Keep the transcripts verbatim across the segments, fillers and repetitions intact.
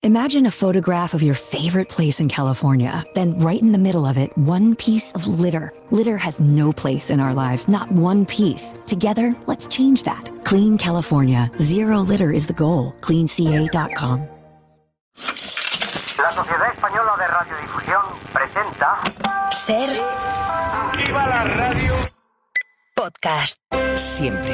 Imagine a photograph of your favorite place in California. Then right in the middle of it, one piece of litter. Litter has no place in our lives, not one piece. Together, let's change that. Clean California. Zero litter is the goal. clean c a dot com. La Sociedad Española de Radiodifusión presenta... Ser... ¡Viva la radio! Podcast. Siempre.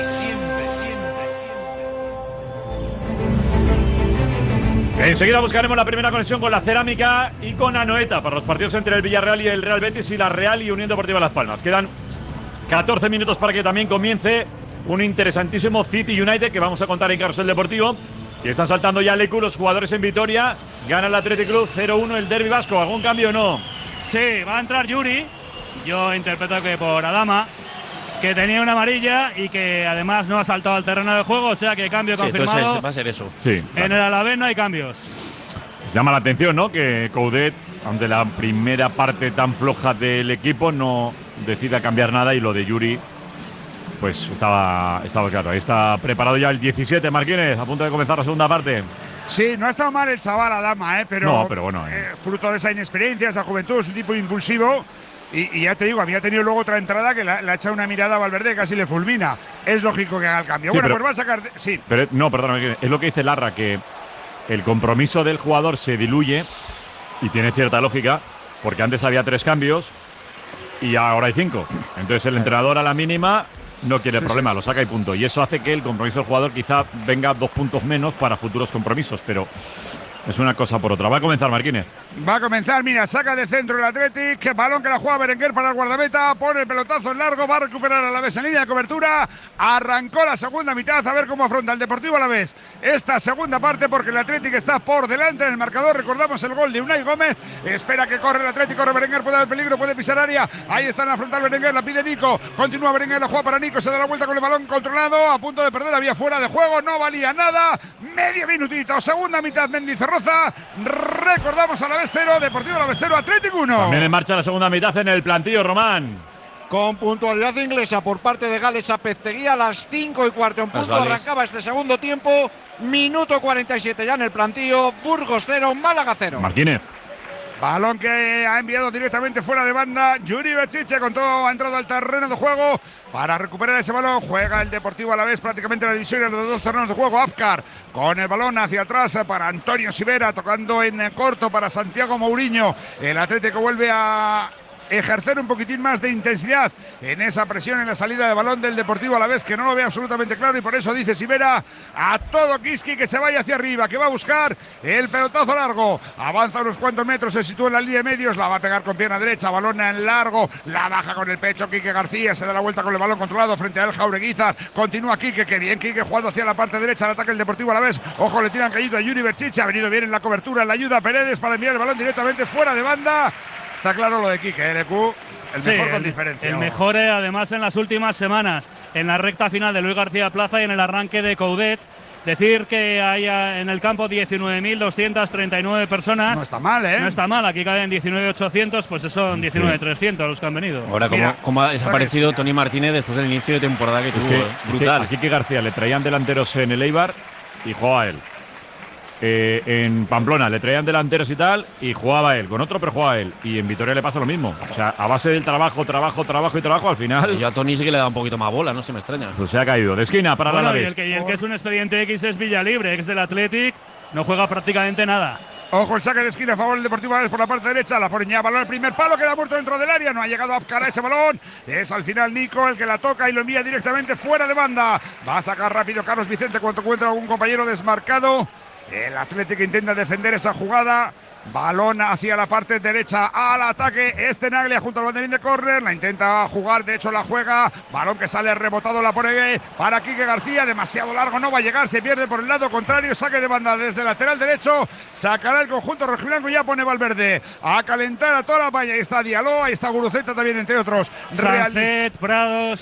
Enseguida buscaremos la primera conexión con la Cerámica y con Anoeta para los partidos entre el Villarreal y el Real Betis y la Real y Unión Deportiva Las Palmas. Quedan catorce minutos para que también comience un interesantísimo City United que vamos a contar en Carrusel Deportivo. Y están saltando ya Lecu, los jugadores en Vitoria. Gana el Athletic Club cero uno el derbi vasco. ¿Algún cambio o no? Sí, va a entrar Yuri. Yo interpreto que por Adama, que tenía una amarilla y que además no ha saltado al terreno de juego, o sea que cambio sí, confirmado. Entonces va a ser eso. Sí, claro. En el Alavés no hay cambios. Llama la atención, ¿no? Que Coudet, ante la primera parte tan floja del equipo, no decida cambiar nada y lo de Yuri, pues estaba, estaba claro. Ahí está preparado ya el diecisiete, Marquínez, a punto de comenzar la segunda parte. Sí, no ha estado mal el chaval Adama, ¿eh? Pero, no, pero bueno, eh. Eh, fruto de esa inexperiencia, esa juventud, es un tipo impulsivo. Y, y ya te digo, había tenido luego otra entrada que le ha echado una mirada a Valverde, casi le fulmina. Es lógico que haga el cambio. Sí, bueno, pero, pues va a sacar… Sí. Pero, no, perdóname, es lo que dice Larra, que el compromiso del jugador se diluye y tiene cierta lógica, porque antes había tres cambios y ahora hay cinco. Entonces el entrenador a la mínima no quiere sí, problema, sí. lo saca y punto. Y eso hace que el compromiso del jugador quizá venga dos puntos menos para futuros compromisos, pero… es una cosa por otra. Va a comenzar Marquínez. Va a comenzar, mira, saca de centro el Athletic, balón que la juega Berenguer para el guardameta, pone el pelotazo en largo, va a recuperar a la vez en línea de cobertura, arrancó la segunda mitad, a ver cómo afronta el Deportivo a la vez esta segunda parte, porque el Athletic está por delante en el marcador. Recordamos el gol de Unai Gómez, espera que corre el Athletic, corre Berenguer, puede haber peligro, puede pisar área, ahí está en la frontal Berenguer, la pide Nico, continúa Berenguer, la juega para Nico, se da la vuelta con el balón controlado, a punto de perder, había fuera de juego, no valía nada, medio minutito, segunda mitad, Mendizorroza. Recordamos a la Vestero, Deportivo La Vestero, Atlético uno. También en marcha la segunda mitad en el plantillo, Román. Con puntualidad inglesa por parte de Gales a Pezteguía a las cinco y cuarto en punto. Arrancaba este segundo tiempo, minuto cuarenta y siete ya en el plantillo. Burgos cero, Málaga cero. Marquínez. Balón que ha enviado directamente fuera de banda Yuri Bechiche, con todo ha entrado al terreno de juego para recuperar ese balón. Juega el Deportivo a la vez prácticamente la división en los dos terrenos de juego. Apcar con el balón hacia atrás para Antonio Sivera, tocando en corto para Santiago Mourinho. El Atlético vuelve a ejercer un poquitín más de intensidad en esa presión en la salida de balón del Deportivo a la vez, que no lo ve absolutamente claro, y por eso dice Sivera a todo Kiski que se vaya hacia arriba, que va a buscar el pelotazo largo, avanza unos cuantos metros, se sitúa en la línea de medios, la va a pegar con pierna derecha, balón en largo, la baja con el pecho Quique García, se da la vuelta con el balón controlado frente a él Jaureguizar, continúa Quique, que bien Quique jugando hacia la parte derecha, al ataque el Deportivo a la vez, ojo, le tiran caído a Yuri Berchiche, ha venido bien en la cobertura, en la ayuda a Paredes para enviar el balón directamente fuera de banda. Está claro lo de Quique, L Q, el sí, mejor con el, diferencia. El mejor eh, además en las últimas semanas, en la recta final de Luis García Plaza y en el arranque de Coudet. Decir que hay en el campo diecinueve mil doscientas treinta y nueve personas. No está mal, ¿eh? No está mal, aquí caben diecinueve mil ochocientos, pues son diecinueve mil trescientos los que han venido. Ahora, ¿cómo, cómo ha desaparecido Tony Martínez después del inicio de temporada que es tuvo? Que, brutal. Es que a Quique García le traían delanteros en el Eibar y jugaba a él. Eh, en Pamplona le traían delanteros y tal y jugaba él, con otro pero jugaba él, y en Vitoria le pasa lo mismo, o sea, a base del trabajo, trabajo, trabajo y trabajo, al final… Y yo a Tony sí que le da un poquito más bola, no se me extraña. Pues se ha caído, de esquina para bueno, la y el, que, y el que es un expediente X es Villalibre, ex del Athletic, no juega prácticamente nada. Ojo, el saque de esquina a favor del Deportivo Alavés por la parte derecha, la pone ya, balón al primer palo, queda muerto dentro del área, no ha llegado a Apcar a ese balón, es al final Nico el que la toca y lo envía directamente fuera de banda, va a sacar rápido Carlos Vicente cuando encuentra a algún compañero desmarcado. El Atlético intenta defender esa jugada. Balón hacia la parte derecha al ataque. Este Naglia junto al banderín de córner. La intenta jugar, de hecho la juega. Balón que sale rebotado, la pone para Quique García. Demasiado largo, no va a llegar. Se pierde por el lado contrario. Saque de banda desde el lateral derecho. Sacará el conjunto rojiblanco y ya pone Valverde a calentar a toda la valla. Ahí está Diallo, ahí está Guruceta también, entre otros. Sancet, Prados.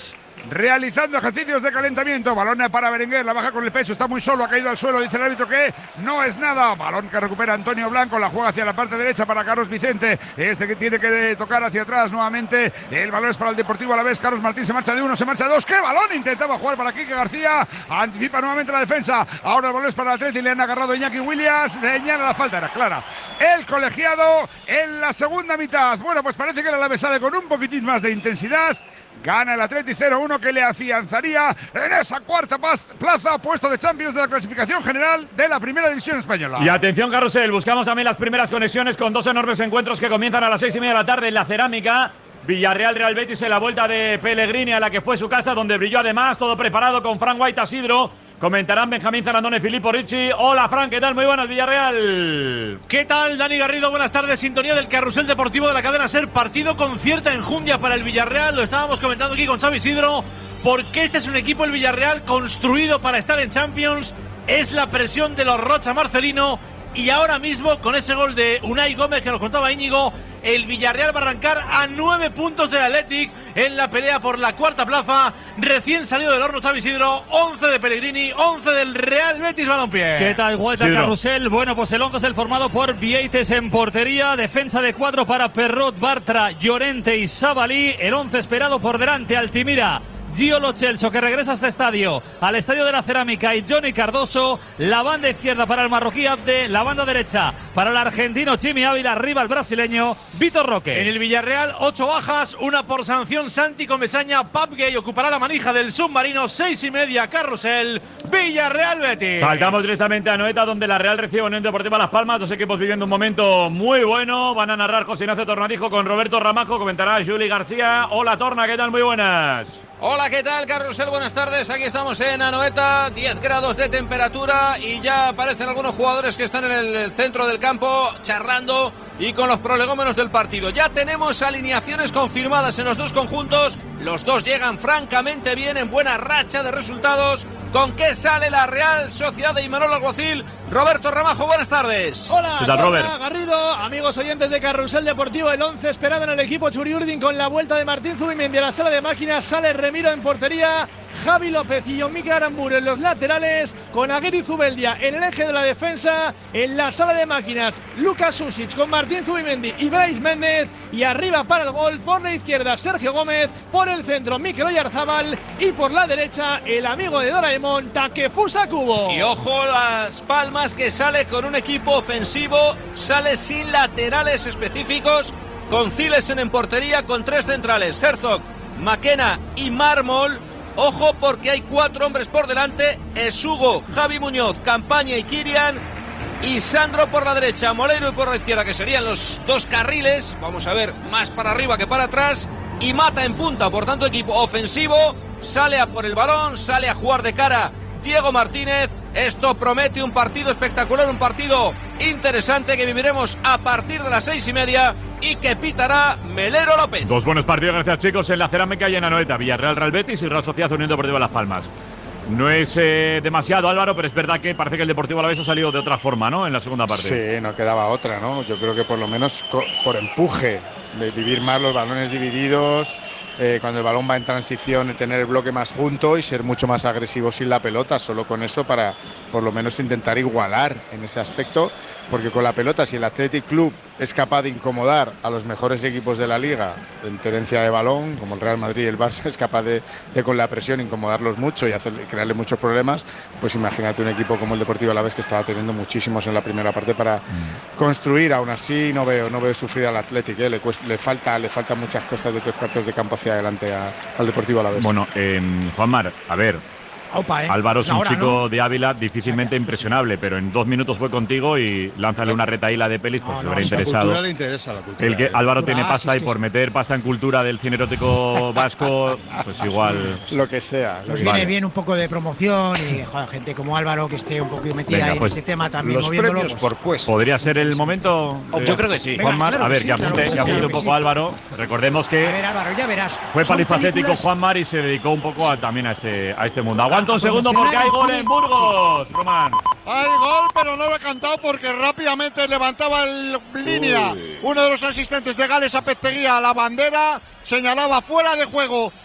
realizando ejercicios de calentamiento. Balón para Berenguer, la baja con el pecho, está muy solo, ha caído al suelo, dice el árbitro que no es nada. Balón que recupera Antonio Blanco, la juega hacia la parte derecha para Carlos Vicente, este que tiene que tocar hacia atrás nuevamente. El balón es para el Deportivo Alavés. Carlos Martín se marcha de uno, se marcha de dos. ¡Qué balón! Intentaba jugar para Quique García, anticipa nuevamente la defensa. Ahora el balón es para el Atleti, le han agarrado Iñaki Williams, le señala la falta, era clara. El colegiado en la segunda mitad. Bueno, pues parece que el Alavés sale con un poquitín más de intensidad. Gana el Atleti cero uno, que le afianzaría en esa cuarta plaza, puesto de Champions de la clasificación general de la Primera División Española. Y atención, Carrusel, buscamos también las primeras conexiones con dos enormes encuentros que comienzan a las seis y media de la tarde en la Cerámica. Villarreal Real Betis en la vuelta de Pellegrini, a la que fue su casa, donde brilló además, todo preparado con Fran White Asidro. Comentarán Benjamín Zarandone y Filippo Ricci. Hola, Fran, ¿qué tal? Muy buenas, Villarreal. ¿Qué tal, Dani Garrido? Buenas tardes. Sintonía del Carrusel Deportivo de la cadena SER. Partido con cierta enjundia para el Villarreal. Lo estábamos comentando aquí con Xavi Isidro, porque este es un equipo, el Villarreal, construido para estar en Champions. Es la presión de los Rocha Marcelino. Y ahora mismo, con ese gol de Unai Gómez que nos contaba Íñigo, el Villarreal va a arrancar a nueve puntos del Athletic en la pelea por la cuarta plaza. Recién salido del horno Xavi Isidro, once de Pellegrini, once del Real Betis Balompié. ¿Qué tal, Gueta, Carrusel? Bueno, pues el once es el formado por Vieites en portería, defensa de cuatro para Perrot, Bartra, Llorente y Sabalí. El once esperado por delante, Altimira, Gio Lo Celso, que regresa a este estadio, al estadio de la Cerámica, y Johnny Cardoso. La banda izquierda para el marroquí Abde, la banda derecha para el argentino Chimi Ávila, arriba el brasileño Vitor Roque. En el Villarreal, ocho bajas, una por sanción. Santi Comesaña, Papgay ocupará la manija del submarino. Seis y media, Carrusel, Villarreal Betis. Saltamos directamente a Noeta, donde la Real recibe a Unión Deportiva Las Palmas. Dos equipos viviendo un momento muy bueno. Van a narrar José Ignacio Tornadijo con Roberto Ramajo. Comentará Juli García. Hola, Torna, ¿qué tal? Muy buenas. Hola, ¿qué tal, Carrusel? Buenas tardes. Aquí estamos en Anoeta, diez grados de temperatura y ya aparecen algunos jugadores que están en el centro del campo charlando y con los prolegómenos del partido. Ya tenemos alineaciones confirmadas en los dos conjuntos. Los dos llegan francamente bien, en buena racha de resultados. ¿Con qué sale la Real Sociedad de Imanol Alguacil? Roberto Ramajo, buenas tardes. Hola, ¿qué tal, Robert? Garrido, amigos oyentes de Carrusel Deportivo. El once esperado en el equipo Churiurdin, con la vuelta de Martín Zubimendi a la sala de máquinas. Sale Remiro en portería, Javi López y Mikel Aramburu en los laterales, con Aguirre y Zubeldia en el eje de la defensa. En la sala de máquinas, Lucas Susic con Martín Zubimendi y Brais Méndez, y arriba para el gol, por la izquierda Sergio Gómez, por el centro Mikel Oyarzábal, y por la derecha el amigo de Doraemon, Takefusa Kubo. Y ojo, Las Palmas, que sale con un equipo ofensivo, sale sin laterales específicos, con Zilesen en portería, con tres centrales, Herzog, Maquena y Mármol. Ojo, porque hay cuatro hombres por delante: Esugo, Javi Muñoz, Campaña y Kirian, y Sandro por la derecha, Moleiro y por la izquierda, que serían los dos carriles. Vamos a ver, más para arriba que para atrás, y Mata en punta. Por tanto, equipo ofensivo, sale a por el balón, sale a jugar de cara Diego Martínez. Esto promete un partido espectacular, un partido interesante que viviremos a partir de las seis y media y que pitará Melero López. Dos buenos partidos, gracias, chicos, en la Cerámica y en Anoeta. Villarreal Real Betis y Real Sociedad Unión Deportiva Las Palmas. No es eh, demasiado, Álvaro, pero es verdad que parece que el Deportivo Alavés ha salido de otra forma, ¿no? En la segunda parte. Sí, no quedaba otra, ¿no? Yo creo que por lo menos por empuje, de vivir más los balones divididos, eh, cuando el balón va en transición, tener el bloque más junto y ser mucho más agresivo sin la pelota, solo con eso, para por lo menos intentar igualar en ese aspecto, porque con la pelota, si el Athletic Club es capaz de incomodar a los mejores equipos de la liga en tenencia de balón, como el Real Madrid y el Barça, es capaz de, de con la presión incomodarlos mucho y hacerle, crearle muchos problemas, pues imagínate un equipo como el Deportivo Alavés, que estaba teniendo muchísimos en la primera parte para mm. construir. Aún así no veo, no veo sufrir al Athletic, ¿eh? le, cuesta, le falta, le faltan muchas cosas de tres cuartos de campo hacia adelante a, al Deportivo Alavés. Bueno, eh, Juanmar, a ver. Opa, eh. Álvaro es un Ahora, chico ¿no? de Ávila difícilmente impresionable, pero en dos minutos fue contigo y lánzale una retaíla de pelis, pues no, le habrá no, interesado. La cultura le interesa, la cultura. El que Álvaro cultura, tiene pasta ah, y sí, por sí. meter pasta en cultura del cine erótico vasco, pues igual. Lo que sea. Nos lo viene vale. bien un poco de promoción y joder, gente como Álvaro que esté un poquito metida Venga, ahí pues, en este tema también Los moviéndolo. premios por puesto. ¿Podría ser el momento? Yo creo que sí. Venga, Juanmar, claro a ver, que que sí, claro apunte, que sí, que apunte claro un que poco sí. Álvaro. Recordemos que A ver, Álvaro, ya verás. fue Son palifacético películas- Juanmar y se dedicó un poco a, también a este, a este mundo. Aguanta un segundo porque hay gol en Burgos, Román. Hay gol, pero no lo he cantado porque rápidamente levantaba el línea. Uno de los asistentes de Gales Apeteguía a la bandera, señalaba fuera de juego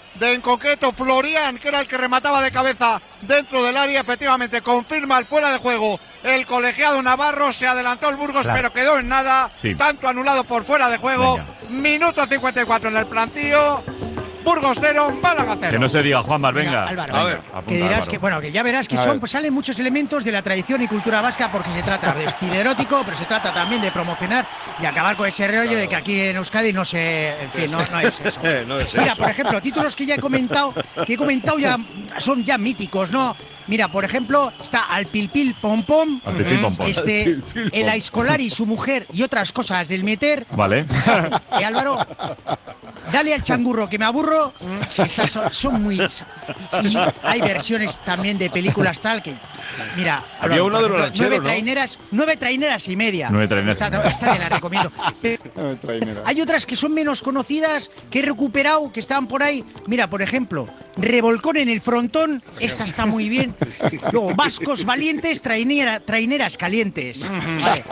de en concreto Florian, que era el que remataba de cabeza dentro del área. Efectivamente, confirma el fuera de juego el colegiado navarro. Se adelantó el Burgos, claro, pero quedó en nada. Sí. Tanto anulado por fuera de juego. Venga. Minuto cincuenta y cuatro en el plantío. Burgos cero, Málaga cero. Que no se diga, Juanma, venga. Venga, Álvaro, venga, a ver, apunta, que dirás Álvaro. que, bueno, que ya verás que son, pues salen muchos elementos de la tradición y cultura vasca, porque se trata de estilo erótico, pero se trata también de promocionar y acabar con ese rollo, claro, de que aquí en Euskadi no se, en fin, no, no es eso. no es Mira, eso. por ejemplo, títulos que ya he comentado, que he comentado ya son ya míticos, ¿no? Mira, por ejemplo, está Al Pilpil Pom Pom, Al Pilpil Pom Pom. este, Al Pilpil Pom. el Aiscolar y su mujer y otras cosas del meter. Vale. Y Álvaro, dale al changurro que me aburro. Estas son, son muy. Y hay versiones también de películas tal que. Mira, había Álvaro, uno de los nueve rancheros, ¿no? traineras, nueve traineras y media. Nueve traineras y Esta, media. esta te la recomiendo. Hay otras que son menos conocidas que he recuperado, que estaban por ahí. Mira, por ejemplo, Revolcón en el frontón. Esta está muy bien. Luego, Vascos valientes, trainera, traineras calientes. Vale.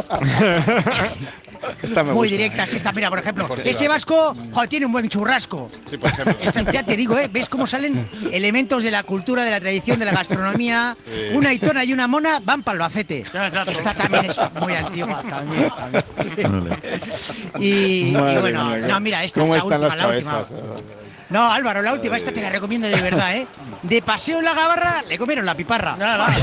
Esta me Muy gusta, directas ¿eh? esta. Mira, por ejemplo, Por ese vasco, joder, tiene un buen churrasco. Sí, por ejemplo. Esta, ya te digo, ¿eh? ¿Ves cómo salen elementos de la cultura, de la tradición, de la gastronomía? Sí. Una hitona y una mona van para Albacete. Esta también es muy antigua. También, también. Y, y Madre bueno, mía, no, mira, esta ¿Cómo la están última, las la última. cabezas? No, Álvaro, la última, esta te la recomiendo de verdad, ¿eh? De paseo en la Gabarra, le comieron la piparra.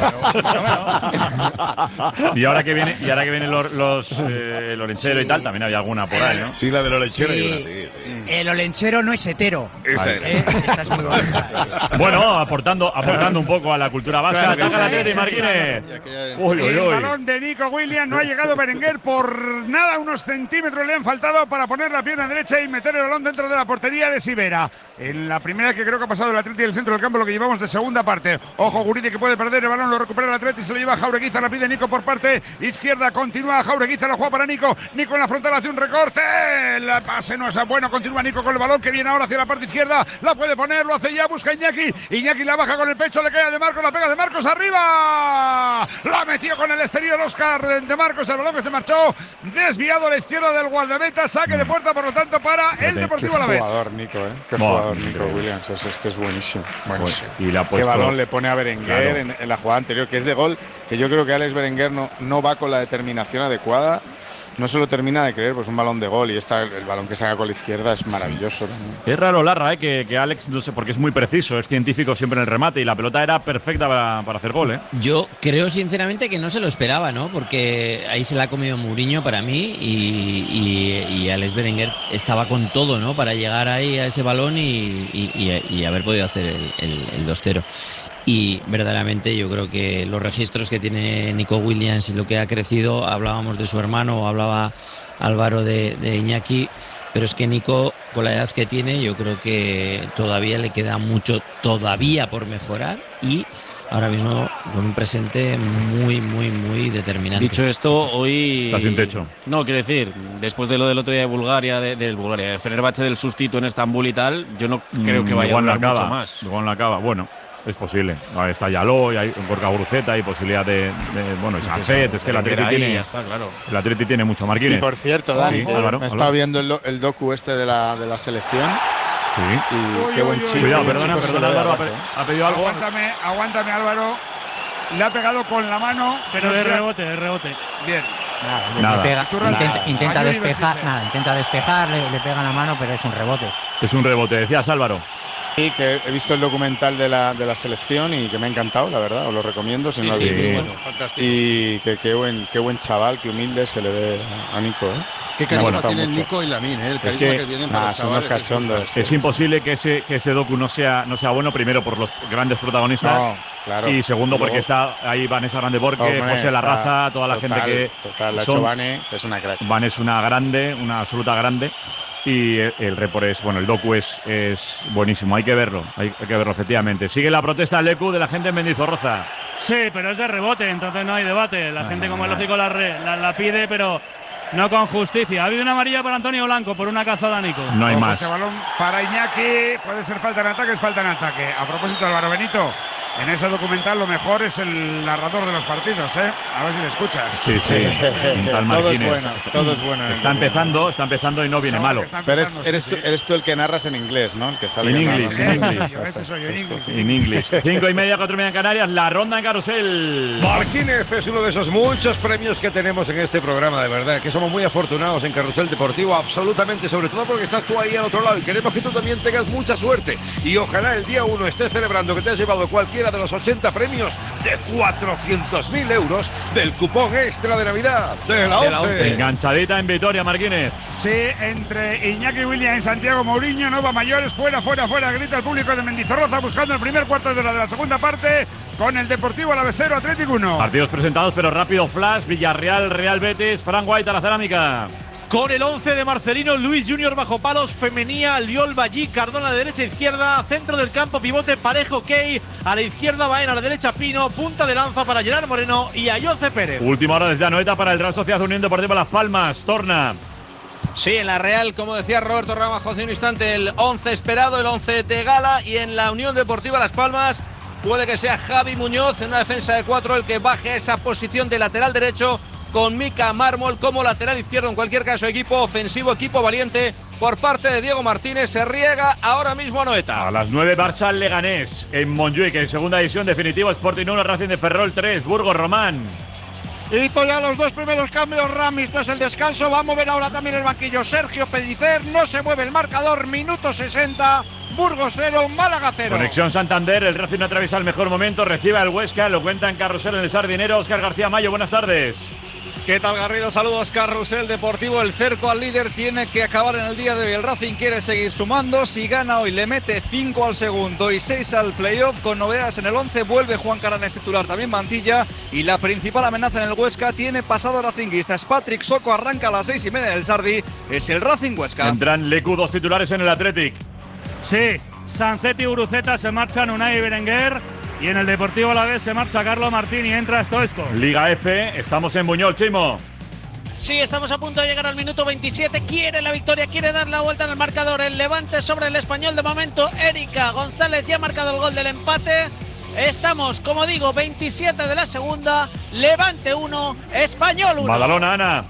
Y ahora que viene, y ahora que vienen los, los eh, el olenchero y tal, también había alguna por ahí, ¿no? Sí, la del olenchero Sí. y una, sí, sí. El olenchero no es hetero. Esa ¿Eh? Esta es muy bonita. Bueno, aportando, aportando un poco a la cultura vasca. Claro que Ataca sí. la Atleti, Marquines. Uy, uy, El uy. balón de Nico Williams, no ha llegado Berenguer por nada, unos centímetros le han faltado para poner la pierna derecha y meter el balón dentro de la portería de Sivera. En la primera que creo que ha pasado el Atleti del centro del campo, lo que llevamos de segunda parte. Ojo, Guridi que puede perder el balón, lo recupera el Atleti, se lo lleva Jaureguiza, la pide Nico por parte izquierda, continúa Jaureguiza, la juega para Nico, Nico en la frontal hace un recorte, el pase no es bueno, continúa Nico con el balón que viene ahora hacia la parte izquierda, la puede poner, lo hace ya, busca Iñaki, Iñaki la baja con el pecho, le cae de Marcos, la pega de Marcos arriba, la metió con el exterior Óscar de Marcos, el balón que se marchó, desviado a la izquierda del guardameta, saque de puerta, por lo tanto para el Deportivo Qué Alavés. jugador, Nico, ¿eh? Qué Buah, jugador, Nico increíble. Williams. Es, es que es buenísimo. buenísimo. Y le ha Qué puesto- balón le pone a Berenguer Claro. en, en la jugada anterior, que es de gol, que yo creo que Alex Berenguer no, no va con la determinación adecuada. No se lo termina de creer, pues un balón de gol y esta, el, el balón que saca con la izquierda es maravilloso también. Es raro, Larra, ¿eh? que, que Alex, no sé, porque es muy preciso, es científico siempre en el remate y la pelota era perfecta para, para hacer gol, ¿eh? Yo creo sinceramente que no se lo esperaba, ¿no? Porque ahí se la ha comido Mourinho para mí y, y, y Alex Berenguer estaba con todo, ¿no? Para llegar ahí a ese balón y, y, y- y haber podido hacer el, el, el dos cero. Y verdaderamente yo creo que los registros que tiene Nico Williams y lo que ha crecido, hablábamos de su hermano, hablaba Álvaro de, de Iñaki, pero es que Nico, con la edad que tiene, yo creo que todavía le queda mucho todavía por mejorar y ahora mismo con un presente muy, muy, muy determinante. Dicho esto, hoy. Está sin techo. No, quiero decir, después de lo del otro día de Bulgaria, de- del Bulgaria, de Fenerbahce, del sustituto en Estambul y tal, yo no creo que vaya a Igual la durar mucho acaba, más. igual la acaba. Bueno, es posible. Ahí está Yaló, y hay Gorka Guruceta, hay posibilidad de, de bueno, y Sancet, es que el Atleti Ahí, tiene, ya está, claro. el Atleti tiene mucho Marquines. Y por cierto, Dani, Sí, Álvaro, me he Álvaro. estado viendo el, do- el docu este de la, de la selección Sí. y Uy, qué uy, buen uy, chico. Cuidado, qué buen perdona, chico se perdona, le ve, Álvaro, ha, Álvaro, pe- ¿eh? ha pedido algo. Aguántame, aguántame Álvaro. Le ha pegado con la mano. Pero no de sé- rebote, de rebote. Bien. Nada, le- Nada. le pega- Turral, intenta, nada. intenta Ayuri despejar, Belchiche. nada, intenta despejar, le, le pega la mano, pero es un rebote. Es un rebote, decías Álvaro. Sí, que he visto el documental de la, de la selección y que me ha encantado, la verdad, os lo recomiendo si no lo sí, habéis visto. bueno, fantástico. Y que qué buen, qué buen chaval, qué humilde se le ve a Nico, ¿eh? Qué Me ha carisma gustado tienen mucho. Nico y Lamine, ¿eh? El Es carisma que- que, tienen para Ah, los son unos chavales. es cachondos. brutal. Es imposible que ese, que ese docu no sea, no sea bueno, primero por los grandes protagonistas. No, claro. Y segundo, Luego- porque está ahí Vanessa Grande Borque, Hombre, José está Larraza, toda la total, gente que. Total, la ha son- hecho Vane, que es una crack. Van es una grande, una absoluta grande. Y el, el report es, bueno, el docu es, es buenísimo, hay que verlo, hay, hay que verlo efectivamente. Sigue la protesta del Lecu de la gente en Mendizorroza. Sí, pero es de rebote, entonces no hay debate. La Ah, gente, no, como es no. lógico, la, re- la, la pide, pero no con justicia. Ha habido una amarilla para Antonio Blanco por una cazada a Nico. No hay Ojo, más. Ese balón para Iñaki. Puede ser falta en ataque, es falta en ataque. A propósito, Álvaro Benito. en ese documental lo mejor es el narrador de los partidos, ¿eh? A ver si le escuchas. Sí, sí. Todo es bueno, todo es bueno. Está empezando, está empezando y no viene malo. Pero eres, eres, tú, eres tú el que narras en inglés, ¿no? El que sale en en inglés, en inglés. inglés. En inglés. Cinco y media, cuatro y media en Canarias, la ronda en carrusel. Marquínez es uno de esos muchos premios que tenemos en este programa, de verdad, que somos muy afortunados en Carrusel Deportivo, absolutamente, sobre todo porque estás tú ahí al otro lado y queremos que tú también tengas mucha suerte. Y ojalá el día uno estés celebrando que te has llevado cualquiera de los ochenta premios de cuatrocientos mil euros del cupón extra de Navidad de la ONCE. Enganchadita en Vitoria, Marquínez. Sí, entre Iñaki Williams y Santiago Mourinho, Nova Mayores, fuera, fuera, fuera, grita el público de Mendizorroza buscando el primer cuarto de hora de la segunda parte con el Deportivo Alavés cero, Atlético uno. Partidos presentados, pero rápido flash, Villarreal, Real Betis, Frank White a la cerámica. Con el once de Marcelino, Luis Junior bajo palos, Femenía, Albiol, Ballí, Cardona de derecha a izquierda, centro del campo, pivote, Parejo, Key, a la izquierda Baena, a la derecha Pino, punta de lanza para Gerard Moreno y Ayoce Pérez. Última hora desde Anoeta para el Real Sociedad Unión Deportiva Las Palmas, Torna. Sí, en la Real, como decía Roberto Ramajo hace un instante, el once esperado, el once de gala, y en la Unión Deportiva Las Palmas puede que sea Javi Muñoz en una defensa de cuatro el que baje a esa posición de lateral derecho, con Mika Mármol como lateral izquierdo. En cualquier caso, equipo ofensivo, equipo valiente por parte de Diego Martínez. Se riega ahora mismo a Anoeta. A las nueve, Barça Leganés en Montjuic, en segunda edición, definitivo Sporting uno, Racing de Ferrol tres, Burgos Román. Hito ya los dos primeros cambios, Ramis, tras el descanso. Va a mover ahora también el banquillo Sergio Pellicer. No se mueve el marcador, minuto sesenta. Burgos cero, Málaga cero. Conexión Santander, el Racing atraviesa el mejor momento, recibe al Huesca, lo cuenta en Carrusel en el Sardinero. Óscar García Mayo, buenas tardes. ¿Qué tal, Garrido? Saludos, Carrusel Deportivo. El cerco al líder tiene que acabar en el día de hoy. El Racing quiere seguir sumando. Si gana hoy, le mete cinco al segundo y seis al playoff. Con novedades en el once, vuelve Juan Caranes titular, también Mantilla. Y la principal amenaza en el Huesca tiene pasado racinguistas. Patrick Soco arranca a las seis y media del Sardi. Es el Racing Huesca. Entran Lecu, dos titulares en el Athletic. Sí, Sancetti y Uruceta se marchan, Unai Berenguer. Y en el Deportivo Alavés se marcha Carlo Martín y entra Stoichkov. Liga F, estamos en Buñol, Chimo. Sí, estamos a punto de llegar al minuto veintisiete. Quiere la victoria, quiere dar la vuelta en el marcador. El Levante sobre el Español de momento. Erika González ya ha marcado el gol del empate. Estamos, como digo, veintisiete de la segunda. Levante uno, Español uno. Badalona, Ana.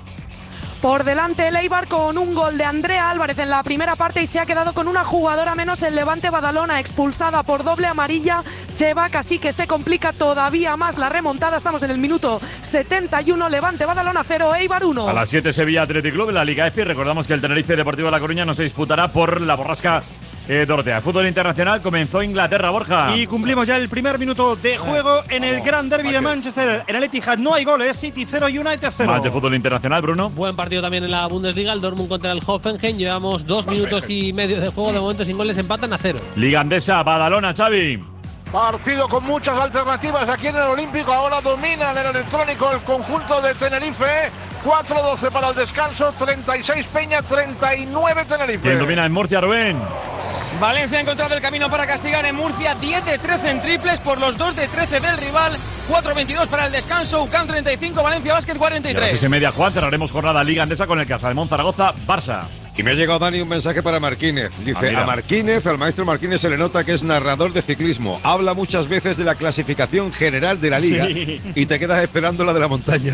Por delante el Eibar con un gol de Andrea Álvarez en la primera parte y se ha quedado con una jugadora menos el Levante Badalona, expulsada por doble amarilla Chevac, así que se complica todavía más la remontada. Estamos en el minuto setenta y uno, Levante Badalona cero, Eibar uno. A las siete, Sevilla Athletic Club en la Liga F. Recordamos que el Tenerife Deportivo de La Coruña no se disputará por la borrasca Eh, Dorotea. Fútbol internacional, comenzó Inglaterra, Borja. Y cumplimos ya el primer minuto de juego en el Gran Derby de Manchester. En el Etihad no hay goles, City cero, United cero. Más de fútbol internacional, Bruno. Buen partido también en la Bundesliga, el Dortmund contra el Hoffenheim. Llevamos dos minutos y medio de juego, de momento sin goles, empatan a cero. Liga Andesa, Badalona, Xavi. Partido con muchas alternativas aquí en el Olímpico. Ahora domina en el electrónico el conjunto de Tenerife. cuatro doce para el descanso, treinta y seis Peña, treinta y nueve Tenerife. ¿Quién domina en Murcia, Rubén? Valencia ha encontrado el camino para castigar en Murcia. Diez de trece en triples por los dos de trece del rival. cuatro veintidós para el descanso. U C A M treinta y cinco, Valencia Basket cuarenta y tres. Y a las seis y media, Juan, cerraremos jornada Liga Andesa con el Casademón Zaragoza, Barça. Y me ha llegado, Dani, un mensaje para Marquínez. Dice, ah, a Marquínez, al maestro Marquínez se le nota que es narrador de ciclismo. Habla muchas veces de la clasificación general de la Liga sí. y te quedas esperando la de la montaña.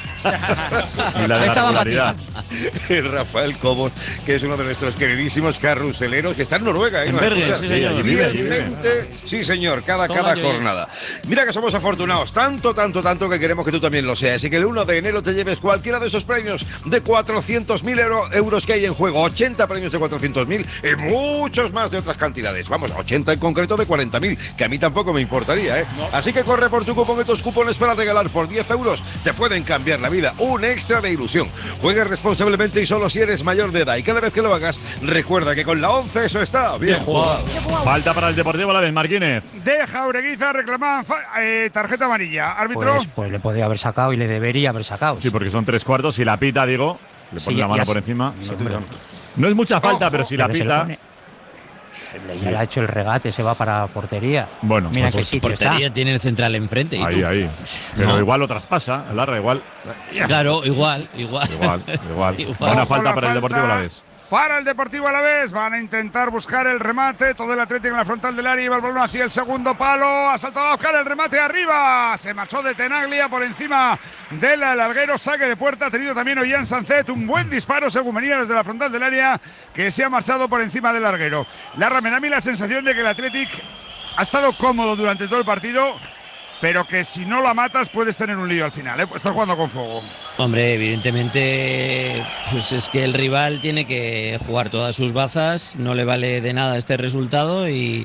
y la de la regularidad. Rafael Cobos, que es uno de nuestros queridísimos carruseleros, que está en Noruega. ¿eh? En Bergen, sí, señor. Vive, sí, señor, cada, cada jornada. Mira que somos afortunados, tanto, tanto, tanto que queremos que tú también lo seas. Y que el uno de enero te lleves cualquiera de esos premios de cuatrocientos mil euro, euros que hay en juego. ochenta premios de cuatrocientos mil y muchos más de otras cantidades. Vamos, ochenta en concreto de cuarenta mil, que a mí tampoco me importaría, ¿eh? No. Así que corre por tu cupón. Estos cupones para regalar por diez euros te pueden cambiar la vida. Un extra de ilusión. Juegue responsablemente y solo si eres mayor de edad. Y cada vez que lo hagas, recuerda que con la once eso está bien, bien jugado. jugado. Falta para el Deportivo Alavés, Marquínez. De Jaureguiza reclamaban eh, tarjeta amarilla. Árbitro. Pues, pues le podría haber sacado y le debería haber sacado. Sí, porque son tres cuartos. Si la pita, digo, le pone sí, la mano por encima. Sí, no es mucha falta, Ojo, pero si la pita. Le, ya le ha hecho el regate, se va para portería. Bueno, mira pues qué sitio portería está. Tiene el central enfrente. ¿y ahí, tú? ahí. Pero no. igual lo traspasa, el Larra, igual. Claro, igual, igual. Igual, igual. igual. Buena falta para el Deportivo Alavés. para el Deportivo Alavés. Van a intentar buscar el remate. Todo el Atlético en la frontal del área. Iba el balón hacia el segundo palo. Ha saltado a buscar el remate arriba. Se marchó de Tenaglia por encima del larguero. Saque de puerta. Ha tenido también Ollán Sancet. Un buen disparo según venía desde la frontal del área, que se ha marchado por encima del larguero. Larra, me da a mí la sensación de que el Atlético ha estado cómodo durante todo el partido, pero que si no la matas puedes tener un lío al final, ¿eh? Pues estás jugando con fuego. Hombre, evidentemente, pues es que el rival tiene que jugar todas sus bazas, no le vale de nada este resultado y,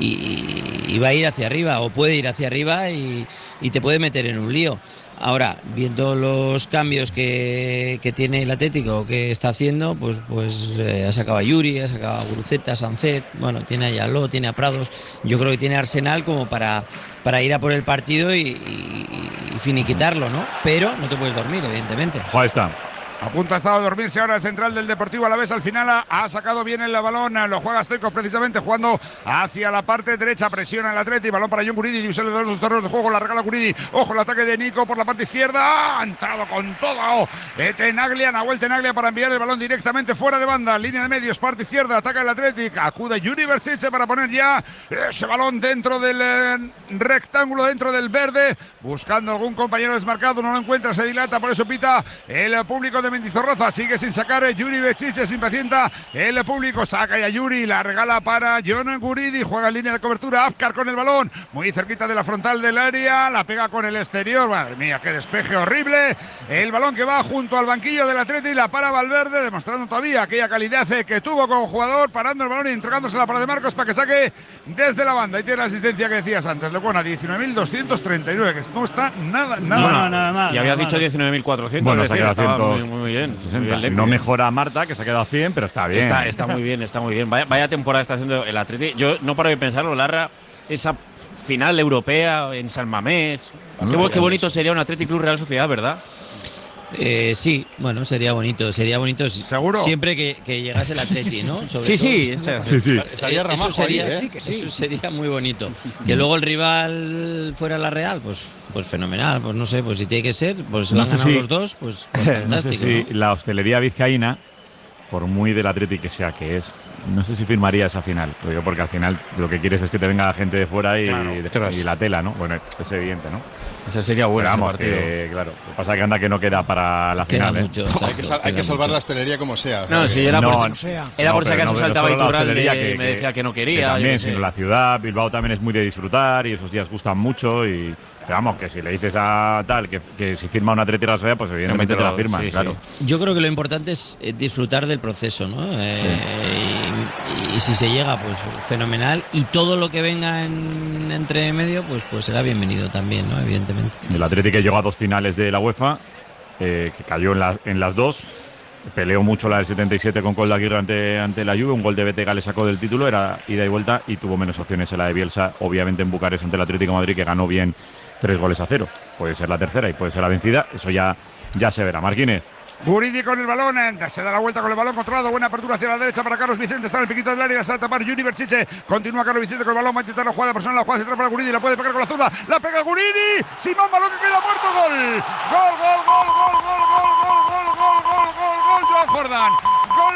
y, y va a ir hacia arriba, o puede ir hacia arriba y, y te puede meter en un lío. Ahora, viendo los cambios que, que tiene el Atlético, que está haciendo, pues, pues eh, ha sacado a Yuri, ha sacado a Guruceta, Sancet, bueno, tiene a Yaló, tiene a Prados. Yo creo que tiene arsenal como para, para ir a por el partido y, y, y finiquitarlo, ¿no? Pero no te puedes dormir, evidentemente. Ahí está. A punto ha estado a dormirse ahora el central del Deportivo Alavés. Al final ha, ha sacado bien el balón. Lo juega Stoichkov precisamente jugando hacia la parte derecha. Presiona el Atleti. Balón para John Guridi. División de los terrenos de juego. La regala Guridi. Ojo el ataque de Nico por la parte izquierda. Ha entrado con todo. Tenaglia. Nahuel Tenaglia para enviar el balón directamente fuera de banda. Línea de medios. Parte izquierda. Ataca el Athletic. Acude Yuri Berchiche para poner ya ese balón dentro del eh, rectángulo, dentro del verde. Buscando algún compañero desmarcado. No lo encuentra. Se dilata. Por eso pita el público de Mendizorroza. Sigue sin sacar Yuri Berchiche, se impacienta el público, saca ya Yuri, la regala para John Guridi, juega en línea de cobertura, Afkar con el balón, muy cerquita de la frontal del área, la pega con el exterior, madre mía, qué despeje horrible, el balón que va junto al banquillo del Atleti, la para Valverde, demostrando todavía aquella calidad que tuvo como jugador, parando el balón y entregándosela para De Marcos para que saque desde la banda, y tiene la asistencia que decías antes, le pone a diecinueve mil doscientos treinta y nueve, que no está nada, nada, no, nada, nada mal. Y habías dicho diecinueve mil cuatrocientos. Bueno, se ha quedado ciento muy, muy bien. Muy bien, no mejora Marta, que se ha quedado cien, pero está bien. Está, está muy bien, está muy bien. Vaya, vaya temporada está haciendo el Atleti. Yo no paro de pensarlo, Larra, esa final europea en San Mamés. Qué, qué bonito sería un Athletic Club Real Sociedad, ¿verdad? Eh, sí, bueno, sería bonito, sería bonito. ¿Seguro? Siempre que, que llegase el Atleti, ¿no? Sobre sí, sí, todo, sí, sí. Estaría eso sería, ahí, ¿eh? Sí, que sí. Eso sería muy bonito. Que luego el rival fuera la Real, pues, pues fenomenal. Pues no sé, pues si tiene que ser, pues no lo han ganado si, los dos, pues, pues fantástico. No sé si ¿no? la hostelería vizcaína, por muy del Atleti que sea que es, no sé si firmaría esa final, porque al final lo que quieres es que te venga la gente de fuera y, claro, y la tela, ¿no? Bueno, es evidente, ¿no? Esa sería buena, vamos, ese partido. Que, claro, lo que pasa es que anda que no queda para la queda final, mucho, ¿eh? exacto, hay que, sal, hay que salvar mucho. La hostelería como sea. No, si era no, por, no, sea. Era por no, si acaso no, saltaba Iturralde que, me decía que no quería. Que también, sino la ciudad, Bilbao también es muy de disfrutar y esos días gustan mucho y… Pero vamos, que si le dices a tal que, que si firma una Atleti Real, pues evidentemente te la firma, sí, claro. Sí. Yo creo que lo importante es disfrutar del proceso, ¿no? Eh, sí. y, y si se llega, pues fenomenal. Y todo lo que venga en, entre medio, pues, pues será bienvenido también, ¿no? Evidentemente. El Atleti que llegó a dos finales de la UEFA, eh, que cayó en, la, en las dos. Peleó mucho la del setenta y siete con Koldo Aguirre ante, ante la Juve, un gol de Betega le sacó del título, era ida y vuelta y tuvo menos opciones en la de Bielsa, obviamente en Bucarest ante el Atlético de Madrid, que ganó bien tres goles a cero. Puede ser la tercera y puede ser la vencida, eso ya, ya se verá. Marquínez. Guridi con el balón, se da la vuelta con el balón controlado, buena apertura hacia la derecha para Carlos Vicente, está en el piquito del área, se va a tapar Yuri Berchiche, continúa Carlos Vicente con el balón, va a intentar la jugada personal, la jugada central para Guridi, la puede pegar con la zurda, la pega Guridi, Simón, balón que queda muerto, gol, gol, gol, gol, gol, gol, gol, gol, gol, gol, gol, gol, gol, Joan Jordán, gol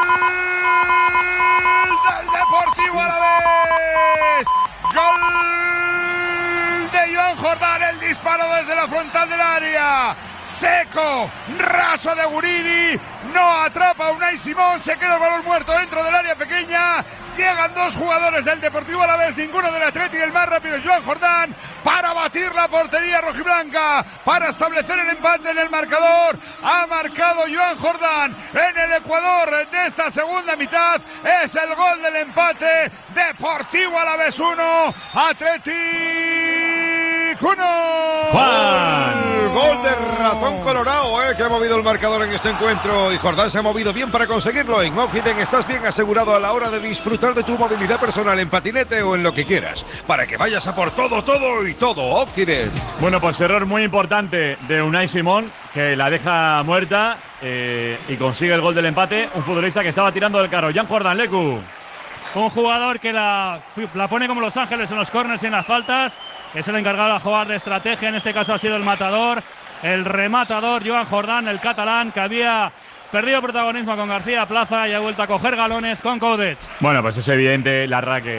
del Deportivo Alavés, gol de Joan Jordán, el disparo desde la frontal del área. Seco, raso de Guridi, no atrapa a Unai Simón, se queda el balón muerto dentro del área pequeña, llegan dos jugadores del Deportivo Alavés, ninguno del Atlético, el más rápido es Joan Jordán, para batir la portería rojiblanca, para establecer el empate en el marcador, ha marcado Joan Jordán en el Ecuador de esta segunda mitad, es el gol del empate, Deportivo Alavés uno, Atlético uno. ¡Juan! Gol de ratón colorado, eh, que ha movido el marcador en este encuentro y Jordán se ha movido bien para conseguirlo. En Oxiden estás bien asegurado a la hora de disfrutar de tu movilidad personal en patinete o en lo que quieras, para que vayas a por todo, todo y todo. Oxiden. Bueno, pues error muy importante de Unai Simón, que la deja muerta eh, y consigue el gol del empate. Un futbolista que estaba tirando del carro. Joan Jordán, Lecu. Un jugador que la, la pone como Los Ángeles en los córners y en las faltas. Es el encargado de jugar de estrategia, en este caso ha sido el matador, el rematador Joan Jordán, el catalán, que había perdido protagonismo con García Plaza y ha vuelto a coger galones con Coudet. Bueno, pues es evidente, Larra, que